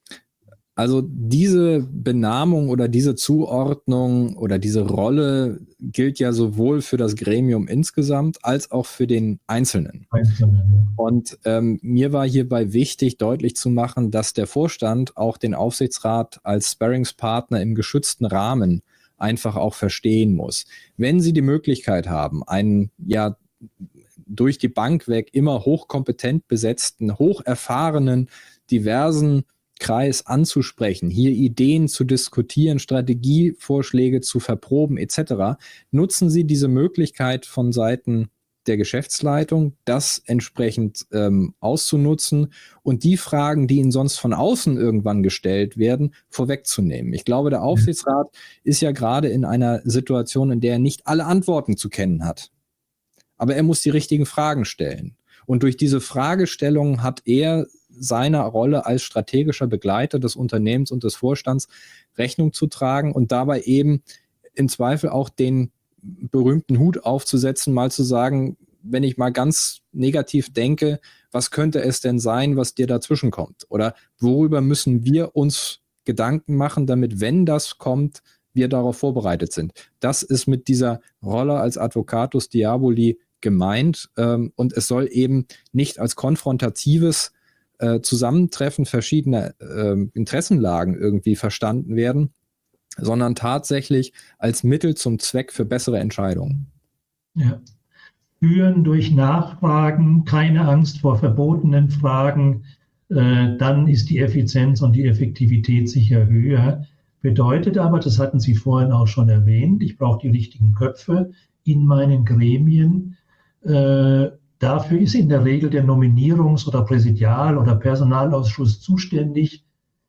S3: Also diese Benamung oder diese Zuordnung oder diese Rolle gilt ja sowohl für das Gremium insgesamt als auch für den Einzelnen. Einzelnen ja. Und ähm, mir war hierbei wichtig, deutlich zu machen, dass der Vorstand auch den Aufsichtsrat als Sparringspartner im geschützten Rahmen einfach auch verstehen muss. Wenn Sie die Möglichkeit haben, einen ja durch die Bank weg immer hochkompetent besetzten, hocherfahrenen, diversen Kreis anzusprechen, hier Ideen zu diskutieren, Strategievorschläge zu verproben et cetera, nutzen Sie diese Möglichkeit von Seiten der Geschäftsleitung, das entsprechend ähm, auszunutzen und die Fragen, die Ihnen sonst von außen irgendwann gestellt werden, vorwegzunehmen. Ich glaube, der Aufsichtsrat ist ja gerade in einer Situation, in der er nicht alle Antworten zu kennen hat. Aber er muss die richtigen Fragen stellen. Und durch diese Fragestellungen hat er seiner Rolle als strategischer Begleiter des Unternehmens und des Vorstands Rechnung zu tragen und dabei eben im Zweifel auch den berühmten Hut aufzusetzen, mal zu sagen, wenn ich mal ganz negativ denke, was könnte es denn sein, was dir dazwischen kommt? Oder worüber müssen wir uns Gedanken machen, damit, wenn das kommt, wir darauf vorbereitet sind? Das ist mit dieser Rolle als Advocatus Diaboli gemeint ähm, und es soll eben nicht als konfrontatives äh, Zusammentreffen verschiedener äh, Interessenlagen irgendwie verstanden werden, sondern tatsächlich als Mittel zum Zweck für bessere Entscheidungen.
S2: Ja. Führen durch Nachfragen, keine Angst vor verbotenen Fragen, äh, dann ist die Effizienz und die Effektivität sicher höher. Bedeutet aber, das hatten Sie vorhin auch schon erwähnt, ich brauche die richtigen Köpfe in meinen Gremien. Äh, Dafür ist in der Regel der Nominierungs- oder Präsidial- oder Personalausschuss zuständig.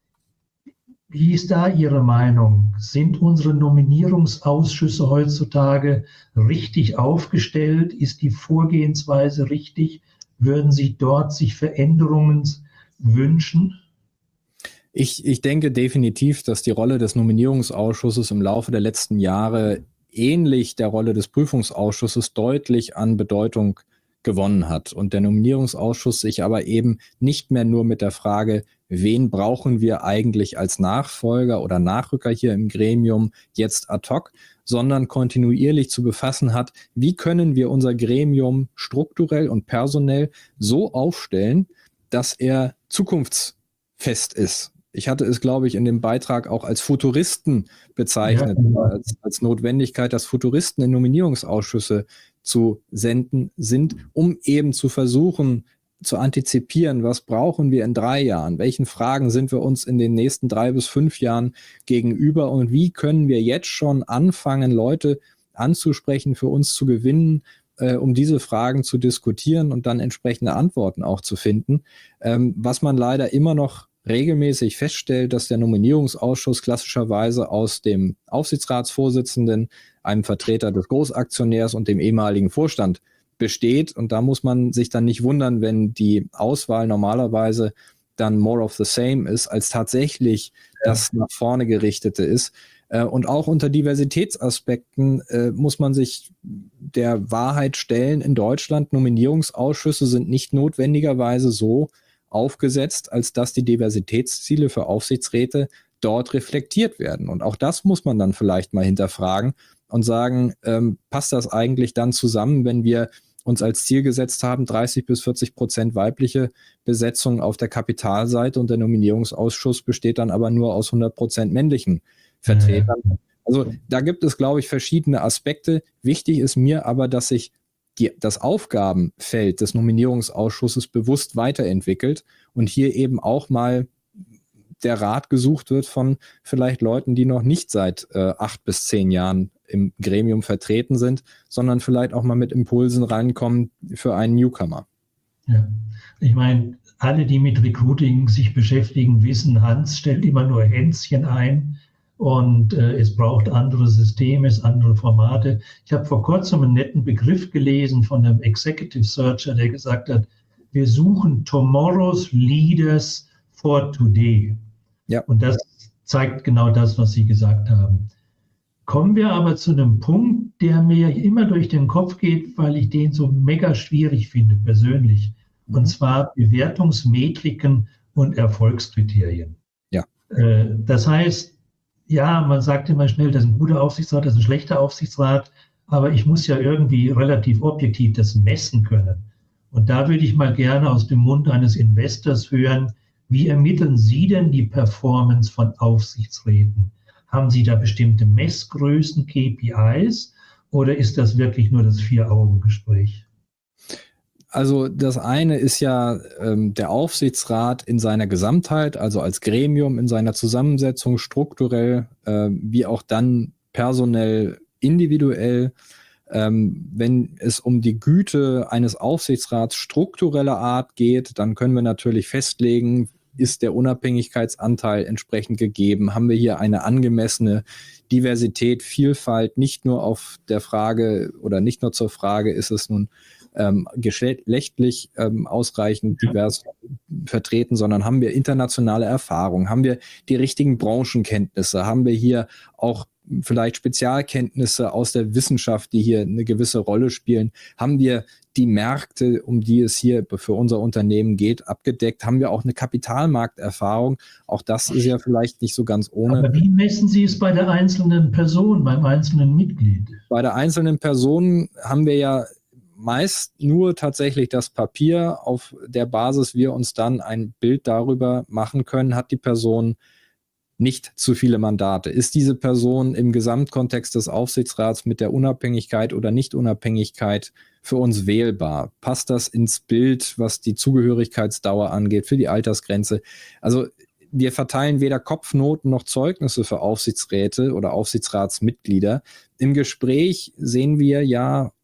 S2: Wie ist da Ihre Meinung? Sind unsere Nominierungsausschüsse heutzutage richtig aufgestellt? Ist die Vorgehensweise richtig? Würden Sie dort sich Veränderungen wünschen?
S3: Ich, ich denke definitiv, dass die Rolle des Nominierungsausschusses im Laufe der letzten Jahre ähnlich der Rolle des Prüfungsausschusses deutlich an Bedeutung gewonnen hat und der Nominierungsausschuss sich aber eben nicht mehr nur mit der Frage, wen brauchen wir eigentlich als Nachfolger oder Nachrücker hier im Gremium jetzt ad hoc, sondern kontinuierlich zu befassen hat, wie können wir unser Gremium strukturell und personell so aufstellen, dass er zukunftsfest ist. Ich hatte es, glaube ich, in dem Beitrag auch als Futuristen bezeichnet, ja, genau. als, als Notwendigkeit, dass Futuristen in Nominierungsausschüsse zu senden sind, um eben zu versuchen, zu antizipieren, was brauchen wir in drei Jahren, welchen Fragen sind wir uns in den nächsten drei bis fünf Jahren gegenüber und wie können wir jetzt schon anfangen, Leute anzusprechen, für uns zu gewinnen, äh, um diese Fragen zu diskutieren und dann entsprechende Antworten auch zu finden. Ähm, was man leider immer noch regelmäßig feststellt, dass der Nominierungsausschuss klassischerweise aus dem Aufsichtsratsvorsitzenden, einem Vertreter des Großaktionärs und dem ehemaligen Vorstand besteht. Und da muss man sich dann nicht wundern, wenn die Auswahl normalerweise dann more of the same ist, als tatsächlich ja. das nach vorne gerichtete ist. Und auch unter Diversitätsaspekten äh, muss man sich der Wahrheit stellen. In Deutschland, Nominierungsausschüsse sind nicht notwendigerweise so aufgesetzt, als dass die Diversitätsziele für Aufsichtsräte dort reflektiert werden. Und auch das muss man dann vielleicht mal hinterfragen und sagen, ähm, passt das eigentlich dann zusammen, wenn wir uns als Ziel gesetzt haben, dreißig bis vierzig Prozent weibliche Besetzung auf der Kapitalseite und der Nominierungsausschuss besteht dann aber nur aus hundert Prozent männlichen Vertretern. Ja. Also da gibt es, glaube ich, verschiedene Aspekte. Wichtig ist mir aber, dass sich Die, das Aufgabenfeld des Nominierungsausschusses bewusst weiterentwickelt und hier eben auch mal der Rat gesucht wird von vielleicht Leuten, die noch nicht seit äh, acht bis zehn Jahren im Gremium vertreten sind, sondern vielleicht auch mal mit Impulsen reinkommen für einen Newcomer.
S2: Ja, ich meine, alle, die mit Recruiting sich beschäftigen, wissen, Hans stellt immer nur Hänschen ein. Und äh, es braucht andere Systeme, andere Formate. Ich habe vor kurzem einen netten Begriff gelesen von einem Executive Searcher, der gesagt hat, wir suchen Tomorrow's Leaders for Today. Ja. Und das zeigt genau das, was Sie gesagt haben. Kommen wir aber zu einem Punkt, der mir immer durch den Kopf geht, weil ich den so mega schwierig finde, persönlich. Mhm. Und zwar Bewertungsmetriken und Erfolgskriterien.
S3: Ja.
S2: Äh, das heißt, ja, man sagt immer schnell, das ist ein guter Aufsichtsrat, das ist ein schlechter Aufsichtsrat, aber ich muss ja irgendwie relativ objektiv das messen können. Und da würde ich mal gerne aus dem Mund eines Investors hören, wie ermitteln Sie denn die Performance von Aufsichtsräten? Haben Sie da bestimmte Messgrößen, K P Is, oder ist das wirklich nur das Vier-Augen-Gespräch?
S3: Also das eine ist ja ähm, der Aufsichtsrat in seiner Gesamtheit, also als Gremium in seiner Zusammensetzung, strukturell, äh, wie auch dann personell, individuell. Ähm, wenn es um die Güte eines Aufsichtsrats struktureller Art geht, dann können wir natürlich festlegen, ist der Unabhängigkeitsanteil entsprechend gegeben? Haben wir hier eine angemessene Diversität, Vielfalt, nicht nur auf der Frage oder nicht nur zur Frage, ist es nun ähm, geschlechtlich ähm, ausreichend divers vertreten, sondern haben wir internationale Erfahrung, haben wir die richtigen Branchenkenntnisse, haben wir hier auch vielleicht Spezialkenntnisse aus der Wissenschaft, die hier eine gewisse Rolle spielen, haben wir die Märkte, um die es hier für unser Unternehmen geht, abgedeckt, haben wir auch eine Kapitalmarkterfahrung, auch das ist ja vielleicht nicht so ganz ohne.
S2: Aber wie messen Sie es bei der einzelnen Person, beim einzelnen Mitglied?
S3: Bei der einzelnen Person haben wir ja meist nur tatsächlich das Papier, auf der Basis wir uns dann ein Bild darüber machen können, hat die Person nicht zu viele Mandate. Ist diese Person im Gesamtkontext des Aufsichtsrats mit der Unabhängigkeit oder Nicht-Unabhängigkeit für uns wählbar? Passt das ins Bild, was die Zugehörigkeitsdauer angeht, für die Altersgrenze? Also wir verteilen weder Kopfnoten noch Zeugnisse für Aufsichtsräte oder Aufsichtsratsmitglieder. Im Gespräch sehen wir ja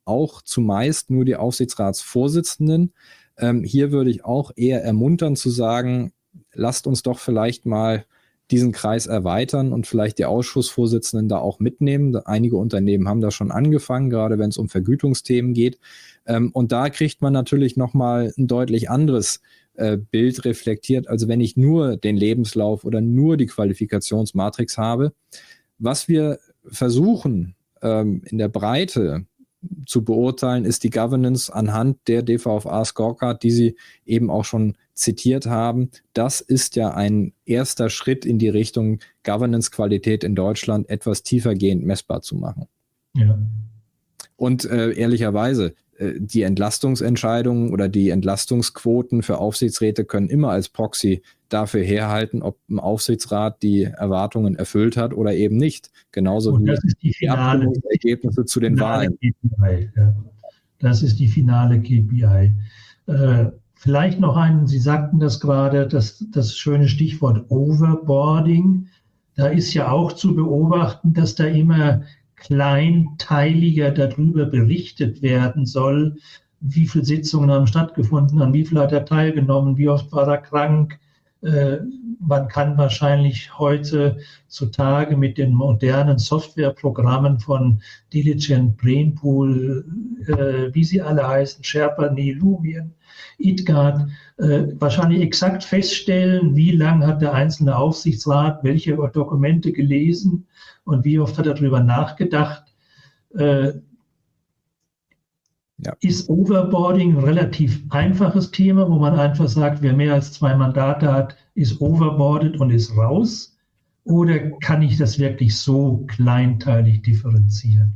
S3: auch zumeist nur die Aufsichtsratsvorsitzenden. Ähm, hier würde ich auch eher ermuntern zu sagen, lasst uns doch vielleicht mal diesen Kreis erweitern und vielleicht die Ausschussvorsitzenden da auch mitnehmen. Einige Unternehmen haben da schon angefangen, gerade wenn es um Vergütungsthemen geht. Ähm, und da kriegt man natürlich nochmal ein deutlich anderes äh, Bild reflektiert, also wenn ich nur den Lebenslauf oder nur die Qualifikationsmatrix habe. Was wir versuchen ähm, in der Breite zu beurteilen, ist die Governance anhand der D V F A-Scorecard, die Sie eben auch schon zitiert haben. Das ist ja ein erster Schritt in die Richtung Governance-Qualität in Deutschland etwas tiefergehend messbar zu machen.
S2: Ja.
S3: Und äh, ehrlicherweise, äh, die Entlastungsentscheidungen oder die Entlastungsquoten für Aufsichtsräte können immer als Proxy dafür herhalten, ob ein Aufsichtsrat die Erwartungen erfüllt hat oder eben nicht. Genauso
S2: Und
S3: wie
S2: das ist die finale,
S3: die Ergebnisse zu den Wahlen.
S2: K P I, ja. Das ist die finale K P I. Äh, vielleicht noch einen, Sie sagten das gerade, das, das schöne Stichwort Overboarding. Da ist ja auch zu beobachten, dass da immer kleinteiliger darüber berichtet werden soll, wie viele Sitzungen haben stattgefunden, an wie viel hat er teilgenommen, wie oft war er krank. Äh, man kann wahrscheinlich heute zutage mit den modernen Softwareprogrammen von Diligent, Brainpool, äh, wie sie alle heißen, Sherpany, Lumion, ITGARD, äh, wahrscheinlich exakt feststellen, wie lang hat der einzelne Aufsichtsrat welche Dokumente gelesen und wie oft hat er darüber nachgedacht. Äh,
S3: Ja.
S2: Ist Overboarding ein relativ einfaches Thema, wo man einfach sagt, wer mehr als zwei Mandate hat, ist overboardet und ist raus? Oder kann ich das wirklich so kleinteilig differenzieren?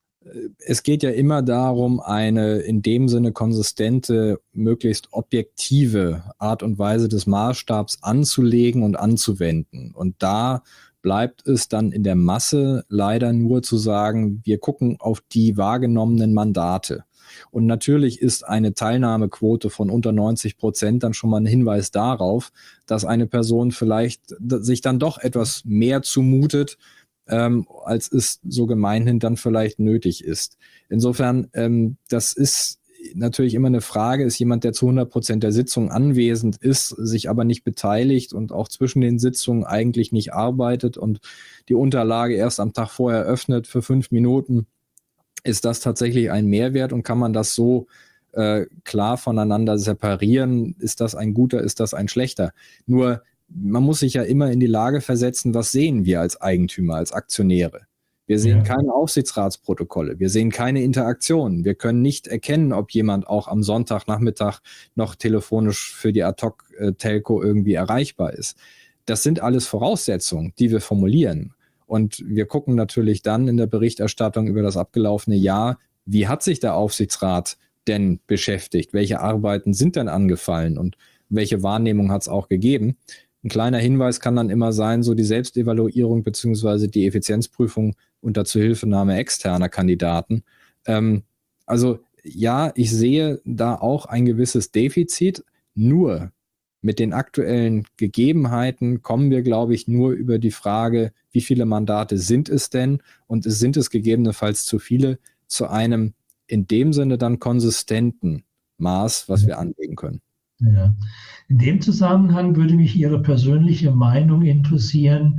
S3: Es geht ja immer darum, eine in dem Sinne konsistente, möglichst objektive Art und Weise des Maßstabs anzulegen und anzuwenden. Und da bleibt es dann in der Masse leider nur zu sagen, wir gucken auf die wahrgenommenen Mandate. Und natürlich ist eine Teilnahmequote von unter neunzig Prozent dann schon mal ein Hinweis darauf, dass eine Person vielleicht sich dann doch etwas mehr zumutet, ähm, als es so gemeinhin dann vielleicht nötig ist. Insofern, ähm, das ist natürlich immer eine Frage, ist jemand, der zu hundert Prozent der Sitzung anwesend ist, sich aber nicht beteiligt und auch zwischen den Sitzungen eigentlich nicht arbeitet und die Unterlage erst am Tag vorher öffnet für fünf Minuten, ist das tatsächlich ein Mehrwert und kann man das so äh, klar voneinander separieren? Ist das ein guter, ist das ein schlechter? Nur, man muss sich ja immer in die Lage versetzen, was sehen wir als Eigentümer, als Aktionäre? Wir sehen ja keine Aufsichtsratsprotokolle, wir sehen keine Interaktionen, wir können nicht erkennen, ob jemand auch am Sonntagnachmittag noch telefonisch für die Ad-Hoc-Telco irgendwie erreichbar ist. Das sind alles Voraussetzungen, die wir formulieren. Und wir gucken natürlich dann in der Berichterstattung über das abgelaufene Jahr, wie hat sich der Aufsichtsrat denn beschäftigt? Welche Arbeiten sind denn angefallen und welche Wahrnehmung hat es auch gegeben? Ein kleiner Hinweis kann dann immer sein, so die Selbstevaluierung beziehungsweise die Effizienzprüfung unter Zuhilfenahme externer Kandidaten. Ähm, also ja, ich sehe da auch ein gewisses Defizit, nur mit den aktuellen Gegebenheiten kommen wir, glaube ich, nur über die Frage, wie viele Mandate sind es denn und sind es gegebenenfalls zu viele, zu einem in dem Sinne dann konsistenten Maß, was wir anlegen können.
S2: Ja. In dem Zusammenhang würde mich Ihre persönliche Meinung interessieren,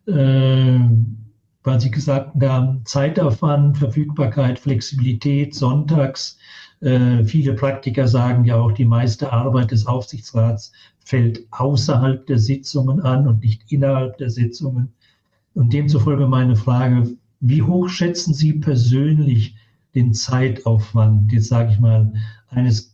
S2: äh, weil Sie gesagt haben, Zeitaufwand, Verfügbarkeit, Flexibilität, sonntags. Äh, viele Praktiker sagen ja auch, die meiste Arbeit des Aufsichtsrats fällt außerhalb der Sitzungen an und nicht innerhalb der Sitzungen. Und demzufolge meine Frage, wie hoch schätzen Sie persönlich den Zeitaufwand, jetzt sage ich mal, eines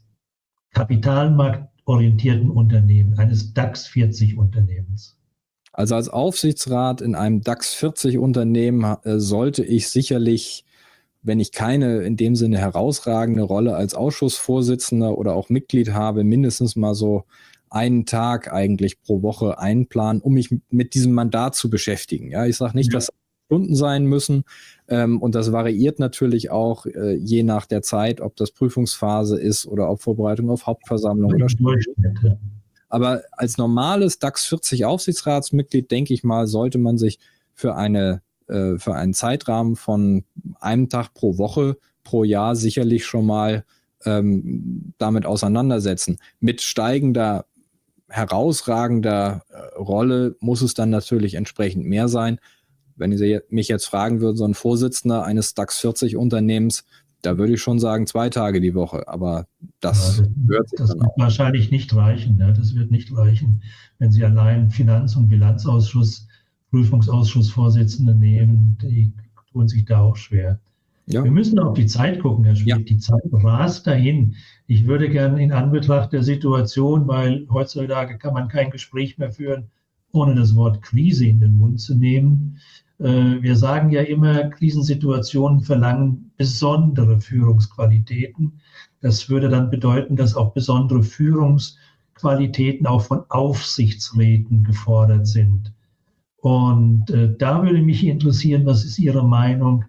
S2: kapitalmarktorientierten Unternehmens, eines DAX vierzig Unternehmens?
S3: Also als Aufsichtsrat in einem DAX vierzig Unternehmen äh, sollte ich sicherlich, wenn ich keine in dem Sinne herausragende Rolle als Ausschussvorsitzender oder auch Mitglied habe, mindestens mal so einen Tag eigentlich pro Woche einplanen, um mich mit diesem Mandat zu beschäftigen. Ja, ich sage nicht, ja, dass Stunden sein müssen, ähm, und das variiert natürlich auch äh, je nach der Zeit, ob das Prüfungsphase ist oder ob Vorbereitung auf Hauptversammlung oder Stunden. Aber als normales DAX vierzig Aufsichtsratsmitglied, denke ich mal, sollte man sich für eine äh, für einen Zeitrahmen von einem Tag pro Woche pro Jahr sicherlich schon mal ähm, damit auseinandersetzen. Mit steigender, herausragender äh, Rolle muss es dann natürlich entsprechend mehr sein. Wenn Sie mich jetzt fragen würden, so ein Vorsitzender eines DAX vierzig Unternehmens, da würde ich schon sagen, zwei Tage die Woche, aber das,
S2: ja, das,
S3: hört sich
S2: das
S3: dann
S2: wird
S3: auch.
S2: wahrscheinlich nicht reichen. Ne? Das wird nicht reichen, wenn Sie allein Finanz- und Bilanzausschuss, Prüfungsausschussvorsitzende nehmen. Die tun sich da auch schwer.
S3: Ja.
S2: Wir müssen auf die Zeit gucken, Herr Schmidt. Ja. Die Zeit rast dahin. Ich würde gerne in Anbetracht der Situation, weil heutzutage kann man kein Gespräch mehr führen, ohne das Wort Krise in den Mund zu nehmen. Wir sagen ja immer, Krisensituationen verlangen besondere Führungsqualitäten. Das würde dann bedeuten, dass auch besondere Führungsqualitäten auch von Aufsichtsräten gefordert sind. Und äh, da würde mich interessieren, was ist Ihre Meinung?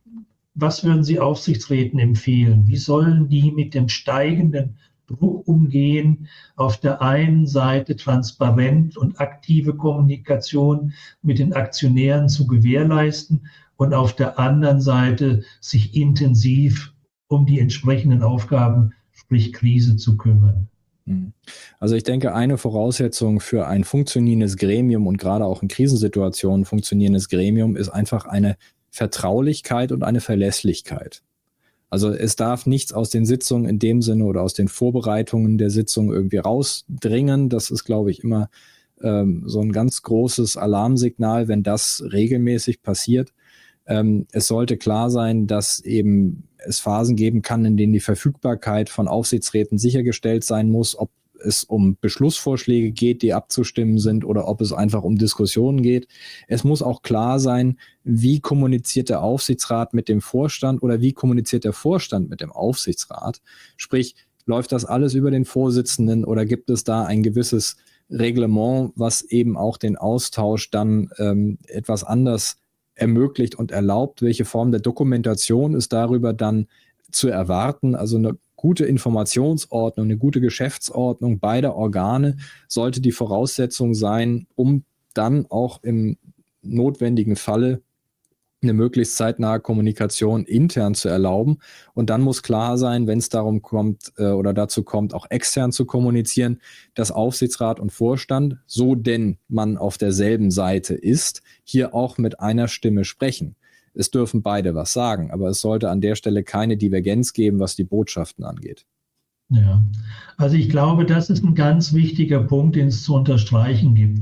S2: Was würden Sie Aufsichtsräten empfehlen? Wie sollen die mit dem steigenden Druck umgehen, auf der einen Seite transparent und aktive Kommunikation mit den Aktionären zu gewährleisten und auf der anderen Seite sich intensiv um die entsprechenden Aufgaben, sprich Krise, zu kümmern?
S3: Also ich denke, eine Voraussetzung für ein funktionierendes Gremium und gerade auch in Krisensituationen funktionierendes Gremium ist einfach eine Vertraulichkeit und eine Verlässlichkeit. Also es darf nichts aus den Sitzungen in dem Sinne oder aus den Vorbereitungen der Sitzung irgendwie rausdringen. Das ist, glaube ich, immer ähm, so ein ganz großes Alarmsignal, wenn das regelmäßig passiert. Ähm, es sollte klar sein, dass eben es Phasen geben kann, in denen die Verfügbarkeit von Aufsichtsräten sichergestellt sein muss, ob es um Beschlussvorschläge geht, die abzustimmen sind, oder ob es einfach um Diskussionen geht. Es muss auch klar sein, wie kommuniziert der Aufsichtsrat mit dem Vorstand oder wie kommuniziert der Vorstand mit dem Aufsichtsrat. Sprich, läuft das alles über den Vorsitzenden oder gibt es da ein gewisses Reglement, was eben auch den Austausch dann ähm, etwas anders ermöglicht und erlaubt? Welche Form der Dokumentation ist darüber dann zu erwarten? Also eine gute Informationsordnung, eine gute Geschäftsordnung beider Organe sollte die Voraussetzung sein, um dann auch im notwendigen Falle eine möglichst zeitnahe Kommunikation intern zu erlauben. Und dann muss klar sein, wenn es darum kommt äh, oder dazu kommt, auch extern zu kommunizieren, dass Aufsichtsrat und Vorstand, so denn man auf derselben Seite ist, hier auch mit einer Stimme sprechen. Es dürfen beide was sagen, aber es sollte an der Stelle keine Divergenz geben, was die Botschaften angeht.
S2: Ja, also ich glaube, das ist ein ganz wichtiger Punkt, den es zu unterstreichen gibt.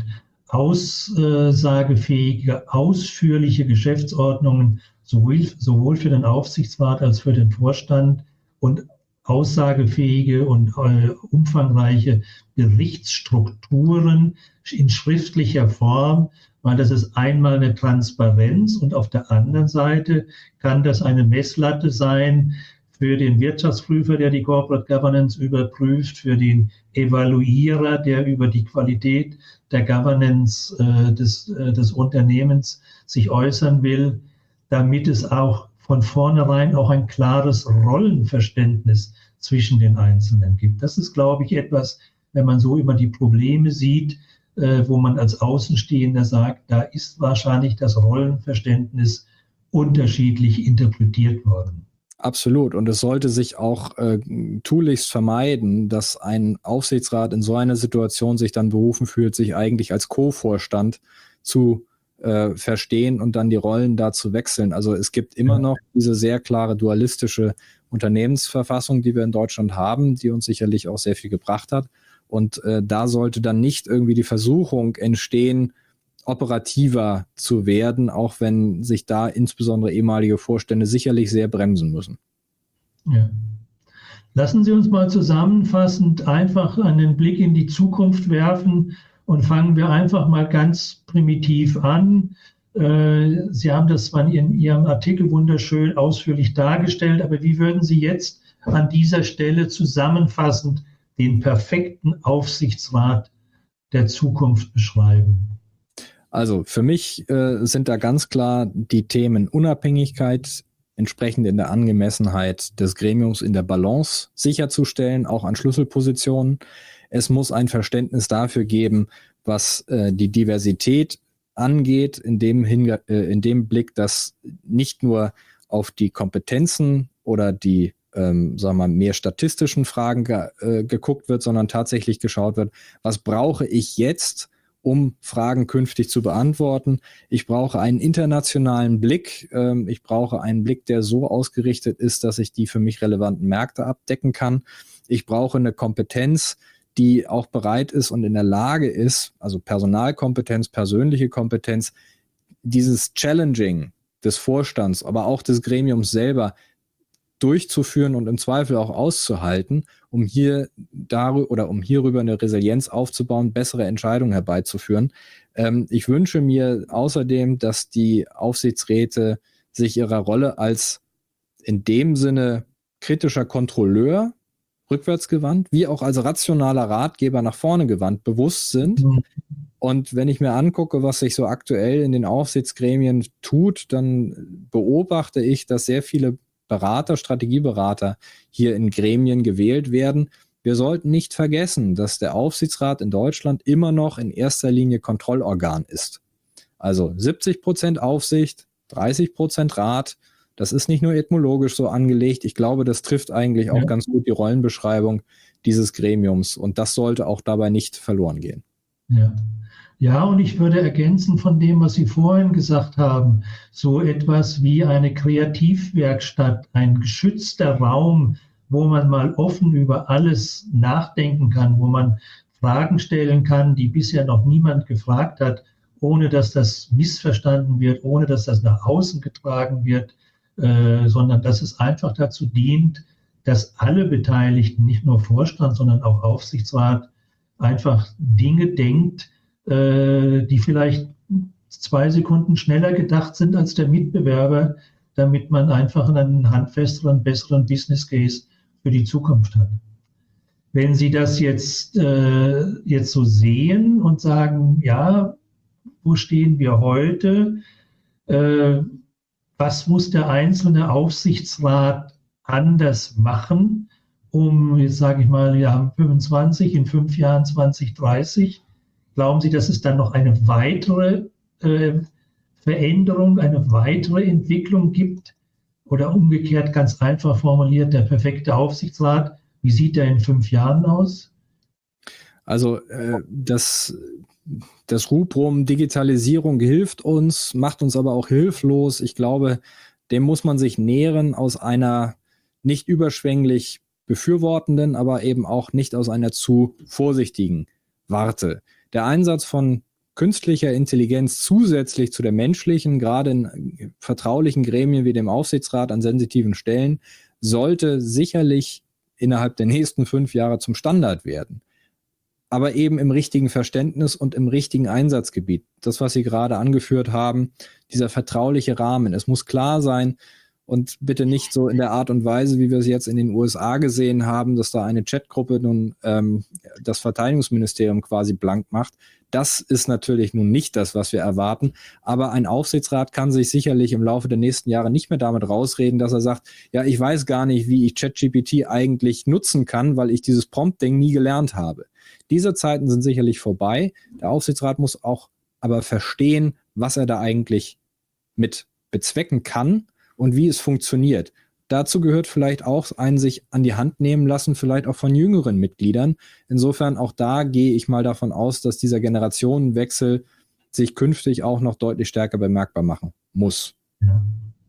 S2: Aussagefähige, ausführliche Geschäftsordnungen, sowohl, sowohl für den Aufsichtsrat als für den Vorstand, und aussagefähige und äh, umfangreiche Berichtsstrukturen in schriftlicher Form, weil das ist einmal eine Transparenz und auf der anderen Seite kann das eine Messlatte sein für den Wirtschaftsprüfer, der die Corporate Governance überprüft, für den Evaluierer, der über die Qualität der Governance äh, des, äh, des Unternehmens sich äußern will, damit es auch von vornherein auch ein klares Rollenverständnis zwischen den Einzelnen gibt. Das ist, glaube ich, etwas, wenn man so immer die Probleme sieht, äh, wo man als Außenstehender sagt, da ist wahrscheinlich das Rollenverständnis unterschiedlich interpretiert worden.
S3: Absolut. Und es sollte sich auch äh, tunlichst vermeiden, dass ein Aufsichtsrat in so einer Situation sich dann berufen fühlt, sich eigentlich als Co-Vorstand zu äh, verstehen und dann die Rollen da zu wechseln. Also es gibt immer noch diese sehr klare dualistische Unternehmensverfassung, die wir in Deutschland haben, die uns sicherlich auch sehr viel gebracht hat. Und äh, da sollte dann nicht irgendwie die Versuchung entstehen, operativer zu werden, auch wenn sich da insbesondere ehemalige Vorstände sicherlich sehr bremsen müssen.
S2: Ja. Lassen Sie uns mal zusammenfassend einfach einen Blick in die Zukunft werfen und fangen wir einfach mal ganz primitiv an. Sie haben das in Ihrem Artikel wunderschön ausführlich dargestellt, aber wie würden Sie jetzt an dieser Stelle zusammenfassend den perfekten Aufsichtsrat der Zukunft beschreiben?
S3: Also für mich äh, sind da ganz klar die Themen Unabhängigkeit, entsprechend in der Angemessenheit des Gremiums in der Balance sicherzustellen, auch an Schlüsselpositionen. Es muss ein Verständnis dafür geben, was äh, die Diversität angeht, in dem, Hinge- äh, in dem Blick, dass nicht nur auf die Kompetenzen oder die ähm, sagen wir mal, mehr statistischen Fragen ge äh, geguckt wird, sondern tatsächlich geschaut wird, was brauche ich jetzt, um Fragen künftig zu beantworten. Ich brauche einen internationalen Blick. Ähm, ich brauche einen Blick, der so ausgerichtet ist, dass ich die für mich relevanten Märkte abdecken kann. Ich brauche eine Kompetenz, die auch bereit ist und in der Lage ist, also Personalkompetenz, persönliche Kompetenz, dieses Challenging des Vorstands, aber auch des Gremiums selber durchzuführen und im Zweifel auch auszuhalten, um hier darüber oder um hierüber eine Resilienz aufzubauen, bessere Entscheidungen herbeizuführen. Ähm, ich wünsche mir außerdem, dass die Aufsichtsräte sich ihrer Rolle als in dem Sinne kritischer Kontrolleur rückwärtsgewandt, wie auch als rationaler Ratgeber nach vorne gewandt bewusst sind. Mhm. Und wenn ich mir angucke, was sich so aktuell in den Aufsichtsgremien tut, dann beobachte ich, dass sehr viele Berater, Strategieberater hier in Gremien gewählt werden. Wir sollten nicht vergessen, dass der Aufsichtsrat in Deutschland immer noch in erster Linie Kontrollorgan ist. Also siebzig Prozent Aufsicht, dreißig Prozent Rat. Das ist nicht nur etymologisch so angelegt. Ich glaube, das trifft eigentlich auch ja. ganz gut die Rollenbeschreibung dieses Gremiums. Und das sollte auch dabei nicht verloren gehen.
S2: Ja. Ja, und ich würde ergänzen von dem, was Sie vorhin gesagt haben, so etwas wie eine Kreativwerkstatt, ein geschützter Raum, wo man mal offen über alles nachdenken kann, wo man Fragen stellen kann, die bisher noch niemand gefragt hat, ohne dass das missverstanden wird, ohne dass das nach außen getragen wird, äh, sondern dass es einfach dazu dient, dass alle Beteiligten, nicht nur Vorstand, sondern auch Aufsichtsrat, einfach Dinge denkt, die vielleicht zwei Sekunden schneller gedacht sind als der Mitbewerber, damit man einfach einen handfesteren, besseren Business Case für die Zukunft hat. Wenn Sie das jetzt, äh, jetzt so sehen und sagen, ja, wo stehen wir heute? Äh, was muss der einzelne Aufsichtsrat anders machen, um, jetzt sage ich mal, wir haben fünfundzwanzig, in fünf Jahren zwanzig dreißig, glauben Sie, dass es dann noch eine weitere äh, Veränderung, eine weitere Entwicklung gibt? Oder umgekehrt ganz einfach formuliert, der perfekte Aufsichtsrat, wie sieht der in fünf Jahren aus?
S3: Also äh, das, das Rubrum Digitalisierung hilft uns, macht uns aber auch hilflos. Ich glaube, dem muss man sich nähern aus einer nicht überschwänglich befürwortenden, aber eben auch nicht aus einer zu vorsichtigen Warte. Der Einsatz von künstlicher Intelligenz zusätzlich zu der menschlichen, gerade in vertraulichen Gremien wie dem Aufsichtsrat an sensitiven Stellen, sollte sicherlich innerhalb der nächsten fünf Jahre zum Standard werden. Aber eben im richtigen Verständnis und im richtigen Einsatzgebiet. Das, was Sie gerade angeführt haben, dieser vertrauliche Rahmen. Es muss klar sein, und bitte nicht so in der Art und Weise, wie wir es jetzt in den U S A gesehen haben, dass da eine Chatgruppe nun ähm, das Verteidigungsministerium quasi blank macht. Das ist natürlich nun nicht das, was wir erwarten. Aber ein Aufsichtsrat kann sich sicherlich im Laufe der nächsten Jahre nicht mehr damit rausreden, dass er sagt, ja, ich weiß gar nicht, wie ich ChatGPT eigentlich nutzen kann, weil ich dieses Prompt-Ding nie gelernt habe. Diese Zeiten sind sicherlich vorbei. Der Aufsichtsrat muss auch aber verstehen, was er da eigentlich mit bezwecken kann und wie es funktioniert. Dazu gehört vielleicht auch ein sich an die Hand nehmen lassen, vielleicht auch von jüngeren Mitgliedern. Insofern auch da gehe ich mal davon aus, dass dieser Generationenwechsel sich künftig auch noch deutlich stärker bemerkbar machen muss.
S2: Ja,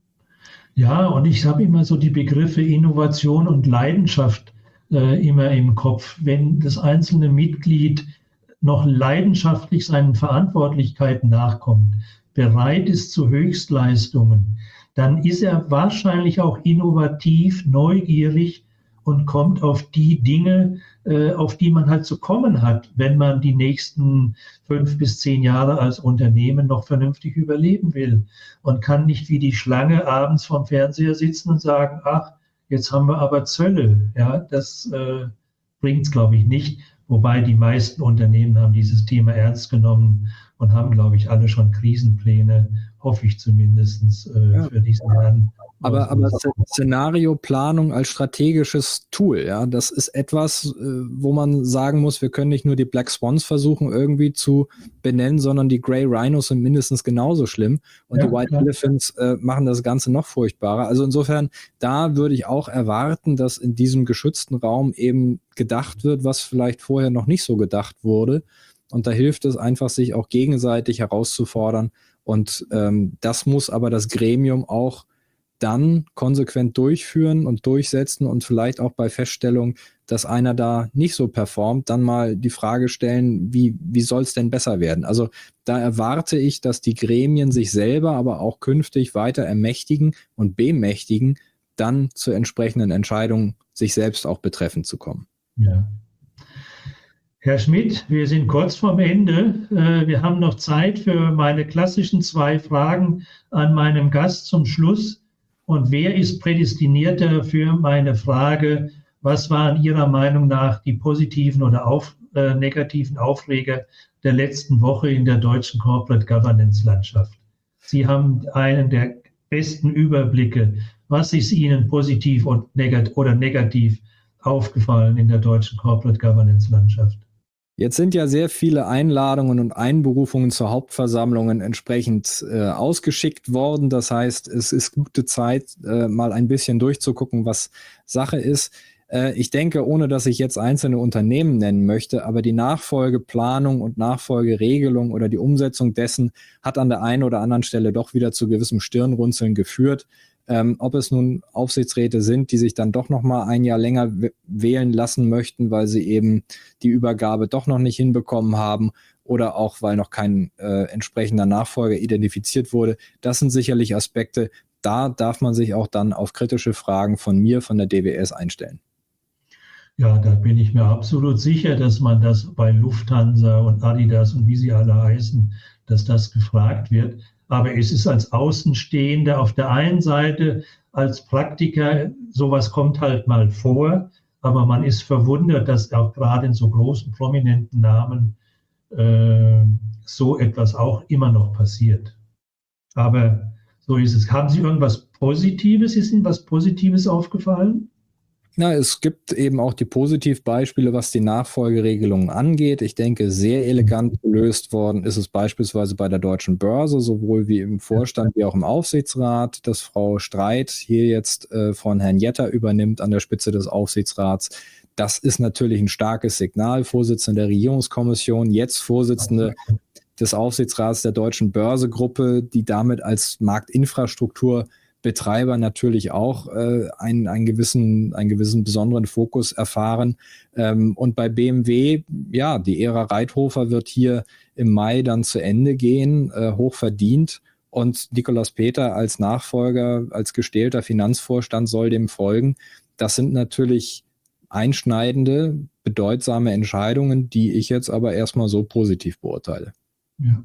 S2: ja, und ich habe immer so die Begriffe Innovation und Leidenschaft äh, immer im Kopf. Wenn das einzelne Mitglied noch leidenschaftlich seinen Verantwortlichkeiten nachkommt, bereit ist zu Höchstleistungen, dann ist er wahrscheinlich auch innovativ, neugierig und kommt auf die Dinge, äh, auf die man halt zu kommen hat, wenn man die nächsten fünf bis zehn Jahre als Unternehmen noch vernünftig überleben will. Und kann nicht wie die Schlange abends vorm Fernseher sitzen und sagen, ach, jetzt haben wir aber Zölle. Ja, das äh, bringt es, glaube ich, nicht. Wobei die meisten Unternehmen haben dieses Thema ernst genommen und haben, glaube ich, alle schon Krisenpläne, hoffe ich zumindest, äh, ja. für diesen Jahr
S3: Aber, aber Szenarioplanung als strategisches Tool, ja, das ist etwas, wo man sagen muss, wir können nicht nur die Black Swans versuchen irgendwie zu benennen, sondern die Grey Rhinos sind mindestens genauso schlimm und ja, die White klar. Elephants äh, machen das Ganze noch furchtbarer. Also insofern, da würde ich auch erwarten, dass in diesem geschützten Raum eben gedacht wird, was vielleicht vorher noch nicht so gedacht wurde. Und da hilft es einfach, sich auch gegenseitig herauszufordern. Und ähm, das muss aber das Gremium auch dann konsequent durchführen und durchsetzen und vielleicht auch bei Feststellung, dass einer da nicht so performt, dann mal die Frage stellen, wie, wie soll es denn besser werden? Also da erwarte ich, dass die Gremien sich selber aber auch künftig weiter ermächtigen und bemächtigen, dann zur entsprechenden Entscheidung sich selbst auch betreffend zu kommen.
S2: Ja. Herr Schmidt, wir sind kurz vorm Ende. Wir haben noch Zeit für meine klassischen zwei Fragen an meinen Gast zum Schluss. Und wer ist prädestinierter für meine Frage, was waren Ihrer Meinung nach die positiven oder auf, äh, negativen Aufreger der letzten Woche in der deutschen Corporate Governance Landschaft? Sie haben einen der besten Überblicke. Was ist Ihnen positiv und negat- oder negativ aufgefallen in der deutschen Corporate Governance Landschaft?
S3: Jetzt sind ja sehr viele Einladungen und Einberufungen zur Hauptversammlungen entsprechend äh, ausgeschickt worden. Das heißt, es ist gute Zeit, äh, mal ein bisschen durchzugucken, was Sache ist. Äh, ich denke, ohne dass ich jetzt einzelne Unternehmen nennen möchte, aber die Nachfolgeplanung und Nachfolgeregelung oder die Umsetzung dessen hat an der einen oder anderen Stelle doch wieder zu gewissem Stirnrunzeln geführt. Ähm, ob es nun Aufsichtsräte sind, die sich dann doch noch mal ein Jahr länger w- wählen lassen möchten, weil sie eben die Übergabe doch noch nicht hinbekommen haben oder auch, weil noch kein äh, entsprechender Nachfolger identifiziert wurde. Das sind sicherlich Aspekte, da darf man sich auch dann auf kritische Fragen von mir, von der D W S einstellen.
S2: Ja, da bin ich mir absolut sicher, dass man das bei Lufthansa und Adidas und wie sie alle heißen, dass das gefragt wird. Aber es ist als Außenstehender auf der einen Seite, als Praktiker, sowas kommt halt mal vor, aber man ist verwundert, dass auch gerade in so großen, prominenten Namen äh, so etwas auch immer noch passiert. Aber so ist es. Haben Sie irgendwas Positives? Ist Ihnen was Positives aufgefallen?
S3: Na, es gibt eben auch die Positivbeispiele, was die Nachfolgeregelungen angeht. Ich denke, sehr elegant gelöst worden ist es beispielsweise bei der Deutschen Börse, sowohl wie im Vorstand wie auch im Aufsichtsrat, dass Frau Streit hier jetzt äh, von Herrn Jetter übernimmt an der Spitze des Aufsichtsrats. Das ist natürlich ein starkes Signal. Vorsitzende der Regierungskommission, jetzt Vorsitzende des Aufsichtsrats der Deutschen Börsegruppe, die damit als Marktinfrastruktur Betreiber natürlich auch äh, einen, einen, gewissen, einen gewissen besonderen Fokus erfahren. Ähm, und bei B M W, ja, die Ära Reithofer wird hier im Mai dann zu Ende gehen, äh, hoch verdient. Und Nikolaus Peter als Nachfolger, als gestählter Finanzvorstand soll dem folgen. Das sind natürlich einschneidende, bedeutsame Entscheidungen, die ich jetzt aber erstmal so positiv beurteile.
S2: Ja.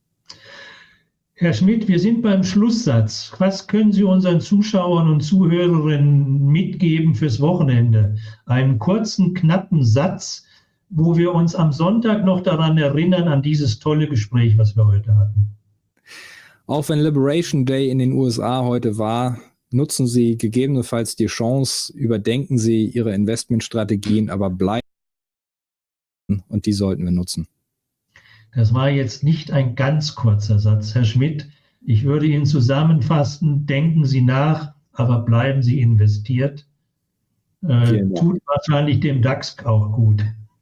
S2: Herr Schmidt, wir sind beim Schlusssatz. Was können Sie unseren Zuschauern und Zuhörerinnen mitgeben fürs Wochenende? Einen kurzen, knappen Satz, wo wir uns am Sonntag noch daran erinnern, an dieses tolle Gespräch, was wir heute hatten.
S3: Auch wenn Liberation Day in den U S A heute war, nutzen Sie gegebenenfalls die Chance, überdenken Sie Ihre Investmentstrategien, aber bleiben und die sollten wir nutzen.
S2: Das war jetzt nicht ein ganz kurzer Satz, Herr Schmidt. Ich würde ihn zusammenfassen, denken Sie nach, aber bleiben Sie investiert. Äh, tut wahrscheinlich dem DAX auch gut.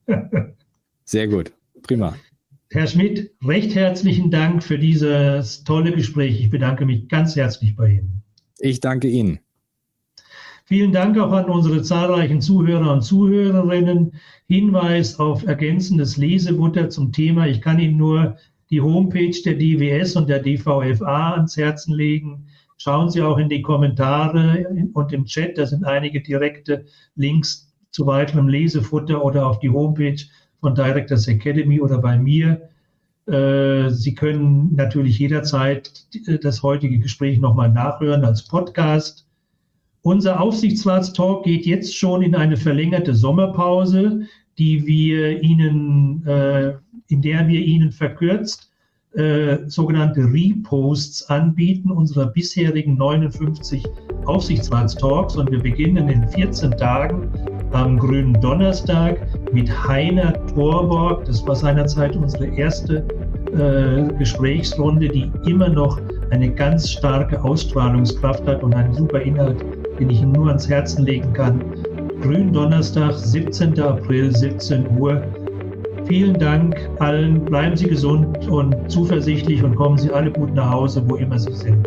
S3: Sehr gut, prima.
S2: Herr Schmidt, recht herzlichen Dank für dieses tolle Gespräch. Ich bedanke mich ganz herzlich bei Ihnen.
S3: Ich danke Ihnen.
S2: Vielen Dank auch an unsere zahlreichen Zuhörer und Zuhörerinnen. Hinweis auf ergänzendes Lesefutter zum Thema. Ich kann Ihnen nur die Homepage der D W S und der D V F A ans Herzen legen. Schauen Sie auch in die Kommentare und im Chat. Da sind einige direkte Links zu weiterem Lesefutter oder auf die Homepage von Directors Academy oder bei mir. Sie können natürlich jederzeit das heutige Gespräch nochmal nachhören als Podcast. Unser Aufsichtsratstalk geht jetzt schon in eine verlängerte Sommerpause, die wir Ihnen, äh, in der wir Ihnen verkürzt äh, sogenannte Reposts anbieten unserer bisherigen neunundfünfzig Aufsichtsratstalks. Und wir beginnen in vierzehn Tagen am grünen Donnerstag mit Heiner Torborg. Das war seinerzeit unsere erste äh, Gesprächsrunde, die immer noch eine ganz starke Ausstrahlungskraft hat und einen super Inhalt, den ich Ihnen nur ans Herzen legen kann. Grünen Donnerstag, siebzehnten April, siebzehn Uhr. Vielen Dank allen, bleiben Sie gesund und zuversichtlich und kommen Sie alle gut nach Hause, wo immer Sie sind.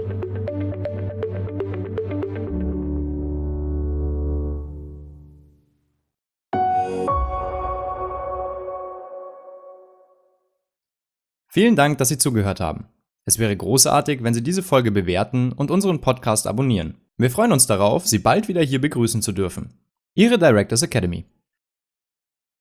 S1: Vielen Dank, dass Sie zugehört haben. Es wäre großartig, wenn Sie diese Folge bewerten und unseren Podcast abonnieren. Wir freuen uns darauf, Sie bald wieder hier begrüßen zu dürfen. Ihre Directors Academy.